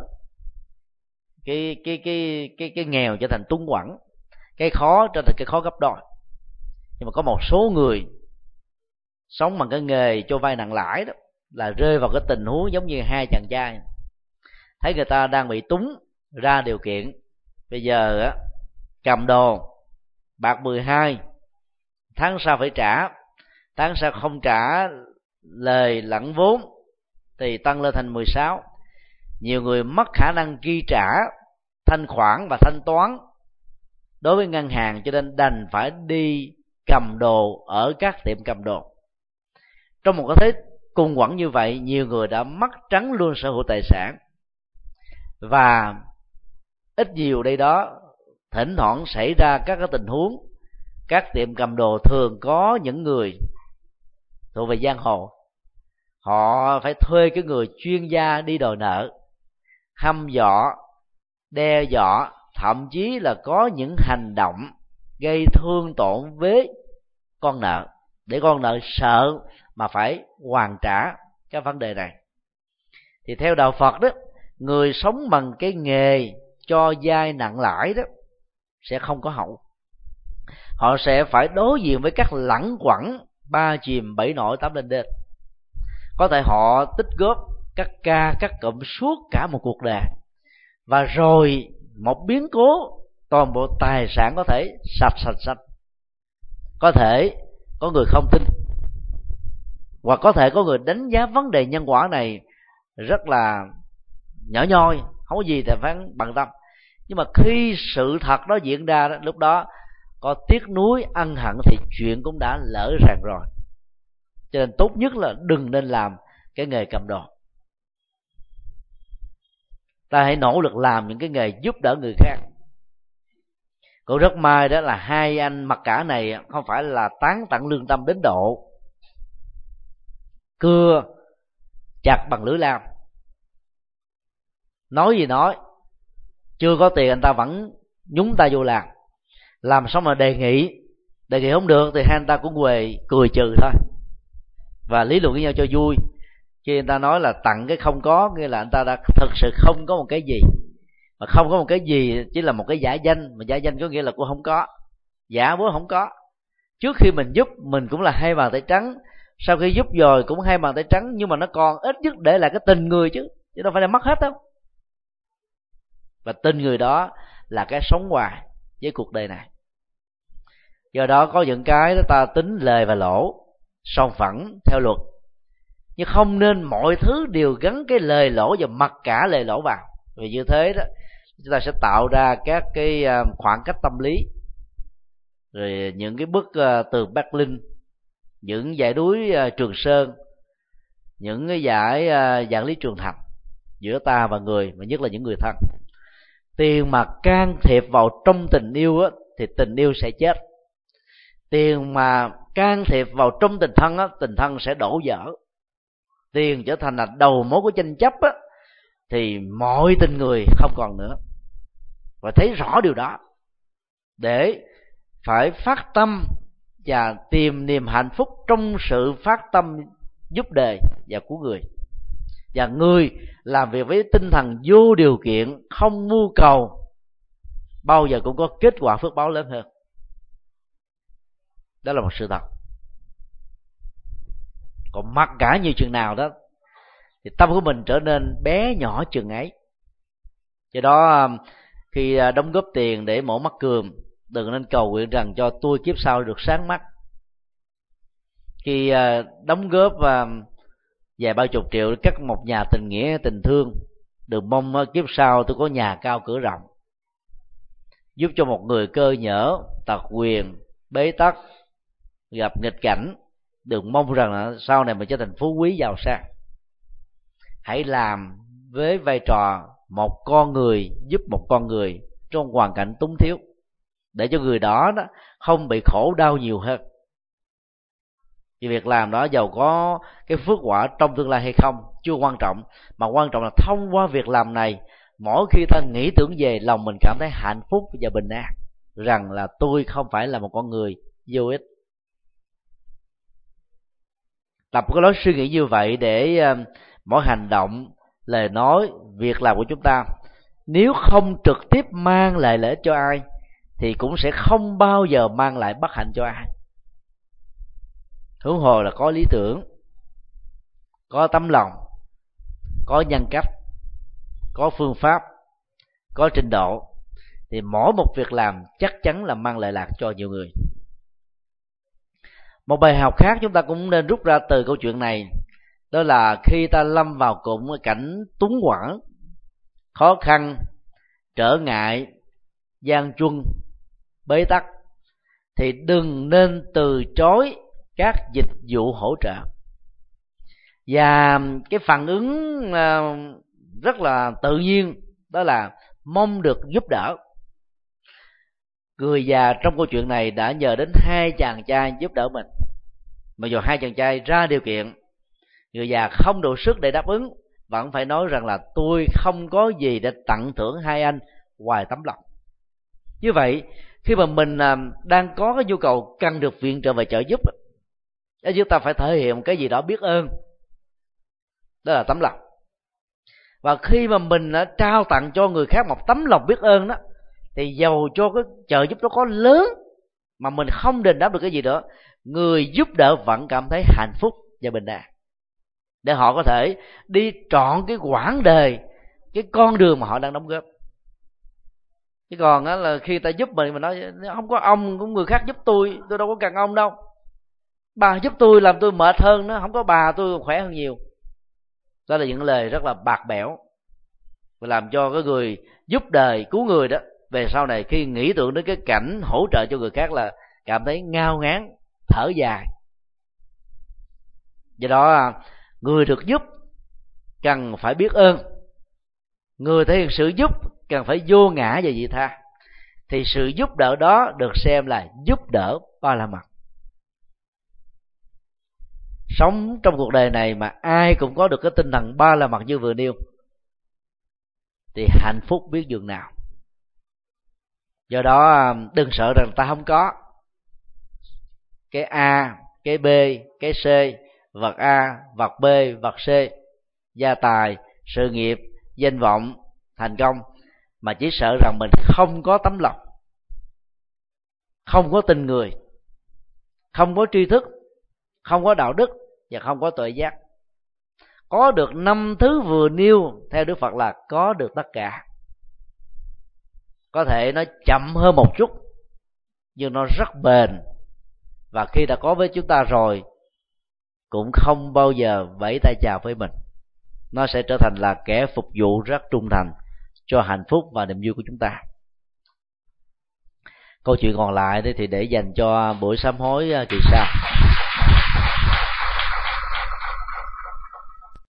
Cái cái cái cái cái nghèo trở thành túng quẫn, cái khó trở thành cái khó gấp đôi. Nhưng mà có một số người sống bằng cái nghề cho vay nặng lãi đó là rơi vào cái tình huống giống như hai chàng trai, thấy người ta đang bị túng, ra điều kiện bây giờ á cầm đồ bạc mười hai, tháng sau phải trả, tháng sau không trả lời lẫn vốn thì tăng lên thành mười sáu. Nhiều người mất khả năng chi trả thanh khoản và thanh toán đối với ngân hàng, cho nên đành phải đi cầm đồ ở các tiệm cầm đồ. Trong một cái thế cùng quẩn như vậy, nhiều người đã mất trắng luôn sở hữu tài sản. Và ít nhiều đây đó, thỉnh thoảng xảy ra các cái tình huống các tiệm cầm đồ thường có những người thuộc về giang hồ, họ phải thuê cái người chuyên gia đi đòi nợ, hăm dọa, đe dọa, thậm chí là có những hành động gây thương tổn với con nợ, để con nợ sợ mà phải hoàn trả cái vấn đề này. Thì theo đạo Phật đó, người sống bằng cái nghề cho vay nặng lãi đó sẽ không có hậu. Họ sẽ phải đối diện với các lẳng quẩn ba chìm bảy nổi tám lên đên. Có thể họ tích góp các ca các cụm suốt cả một cuộc đời, và rồi một biến cố toàn bộ tài sản có thể sạch sạch sạch. Có thể có người không tin, hoặc có thể có người đánh giá vấn đề nhân quả này rất là nhỏ nhoi, không có gì thì phải bận tâm. Nhưng mà khi sự thật đó diễn ra đó, lúc đó có tiếc nuối ân hận thì chuyện cũng đã lỡ ràng rồi. Cho nên tốt nhất là đừng nên làm cái nghề cầm đồ. Ta hãy nỗ lực làm những cái nghề giúp đỡ người khác. Cũng rất may đó là hai anh mặc cả này không phải là tán tận lương tâm đến độ cưa chặt bằng lưỡi lam. Nói gì nói, chưa có tiền anh ta vẫn nhúng tay vô làm. Làm xong mà đề nghị, đề nghị không được thì hai anh ta cũng quề cười trừ thôi, và lý luận với nhau cho vui. Khi anh ta nói là tặng cái không có, nghĩa là anh ta đã thực sự không có một cái gì. Mà không có một cái gì chỉ là một cái giả danh, mà giả danh có nghĩa là cũng không có, giả bố không có. Trước khi mình giúp mình cũng là hai bàn tay trắng, sau khi giúp rồi cũng hai bàn tay trắng, nhưng mà nó còn ít nhất để lại cái tình người chứ, chứ đâu phải là mất hết đâu. Và tình người đó là cái sống hoài với cuộc đời này. Do đó có những cái đó ta tính lời và lỗ song phẳng theo luật, nhưng không nên mọi thứ đều gắn cái lời lỗ và mặc cả lời lỗ vào. Vì như thế đó chúng ta sẽ tạo ra các cái khoảng cách tâm lý, rồi những cái bức tường Berlin, những dãy núi Trường Sơn, những cái dải vạn lý Trường Thành giữa ta và người, mà nhất là những người thân. Tiền mà can thiệp vào trong tình yêu á, thì tình yêu sẽ chết. Tiền mà can thiệp vào trong tình thân á, tình thân sẽ đổ vỡ. Tiền trở thành là đầu mối của tranh chấp á, thì mọi tình người không còn nữa. Và thấy rõ điều đó, để phải phát tâm và tìm niềm hạnh phúc trong sự phát tâm giúp đời và của người. Và người làm việc với tinh thần vô điều kiện, không mưu cầu, bao giờ cũng có kết quả phước báo lớn hơn. Đó là một sự thật. Còn mặc cả nhiều chừng nào đó thì tâm của mình trở nên bé nhỏ chừng ấy. Do đó khi đóng góp tiền để mổ mắt cườm, đừng nên cầu nguyện rằng cho tôi kiếp sau được sáng mắt. Khi đóng góp vài ba chục triệu để cắt một nhà tình nghĩa tình thương, đừng mong kiếp sau tôi có nhà cao cửa rộng. Giúp cho một người cơ nhở, tật quyền, bế tắc, gặp nghịch cảnh, đừng mong rằng là sau này mình trở thành phú quý giàu sang. hãy làm với vai trò một con người giúp một con người trong hoàn cảnh túng thiếu, để cho người đó, đó không bị khổ đau nhiều hơn. Vì việc làm đó dầu có cái phước quả trong tương lai hay không chưa quan trọng, mà quan trọng là thông qua việc làm này, mỗi khi ta nghĩ tưởng về, lòng mình cảm thấy hạnh phúc và bình an, rằng là tôi không phải là một con người vô ích. Tập cái lối suy nghĩ như vậy để mỗi hành động, lời nói, việc làm của chúng ta nếu không trực tiếp mang lại lợi ích cho ai thì cũng sẽ không bao giờ mang lại bất hạnh cho ai. Huống hồ là có lý tưởng, có tấm lòng, có nhân cách, có phương pháp, có trình độ, thì mỗi một việc làm chắc chắn là mang lợi lạc cho nhiều người. Một bài học khác chúng ta cũng nên rút ra từ câu chuyện này, đó là khi ta lâm vào cùng cảnh túng quẫn, khó khăn, trở ngại, gian truân, bế tắc, thì đừng nên từ chối các dịch vụ hỗ trợ. Và cái phản ứng rất là tự nhiên đó là mong được giúp đỡ. Người già trong câu chuyện này đã nhờ đến hai chàng trai giúp đỡ mình. Mặc dù hai chàng trai ra điều kiện, người già không đủ sức để đáp ứng, vẫn phải nói rằng là tôi không có gì để tặng thưởng hai anh ngoài tấm lòng. Như vậy, khi mà mình đang có cái nhu cầu cần được viện trợ và trợ giúp, chúng ta phải thể hiện cái gì đó biết ơn, đó là tấm lòng. Và khi mà mình đã trao tặng cho người khác một tấm lòng biết ơn đó, thì dầu cho cái trợ giúp đó có lớn mà mình không đền đáp được cái gì nữa, người giúp đỡ vẫn cảm thấy hạnh phúc và bình an, để họ có thể đi trọn cái quãng đời, cái con đường mà họ đang đóng góp. Chứ còn á là khi ta giúp mình, mình nói không có ông, cũng người khác giúp tôi, tôi đâu có cần ông đâu. Bà giúp tôi làm tôi mệt hơn, nó không có bà tôi khỏe hơn nhiều. Đó là những lời rất là bạc bẽo, và làm cho cái người giúp đời cứu người đó về sau này khi nghĩ tưởng đến cái cảnh hỗ trợ cho người khác là cảm thấy ngao ngán, thở dài. Do đó người được giúp cần phải biết ơn, người thể hiện sự giúp cần phải vô ngã và vị tha, thì sự giúp đỡ đó được xem là giúp đỡ ba la mật. Sống trong cuộc đời này mà ai cũng có được cái tinh thần ba la mật như vừa nêu thì hạnh phúc biết dường nào. Do đó đừng sợ rằng ta không có. Cái A, cái B, cái C, vật A, vật B, vật C, gia tài, sự nghiệp, danh vọng, thành công, mà chỉ sợ rằng mình không có tấm lòng, không có tình người, không có tri thức, không có đạo đức và không có tuệ giác. Có được năm thứ vừa nêu theo Đức Phật là có được tất cả. Có thể nó chậm hơn một chút nhưng nó rất bền, và khi đã có với chúng ta rồi cũng không bao giờ vẫy tay chào với mình. Nó sẽ trở thành là kẻ phục vụ rất trung thành cho hạnh phúc và niềm vui của chúng ta. Câu chuyện còn lại thì để dành cho buổi sám hối kỳ sau.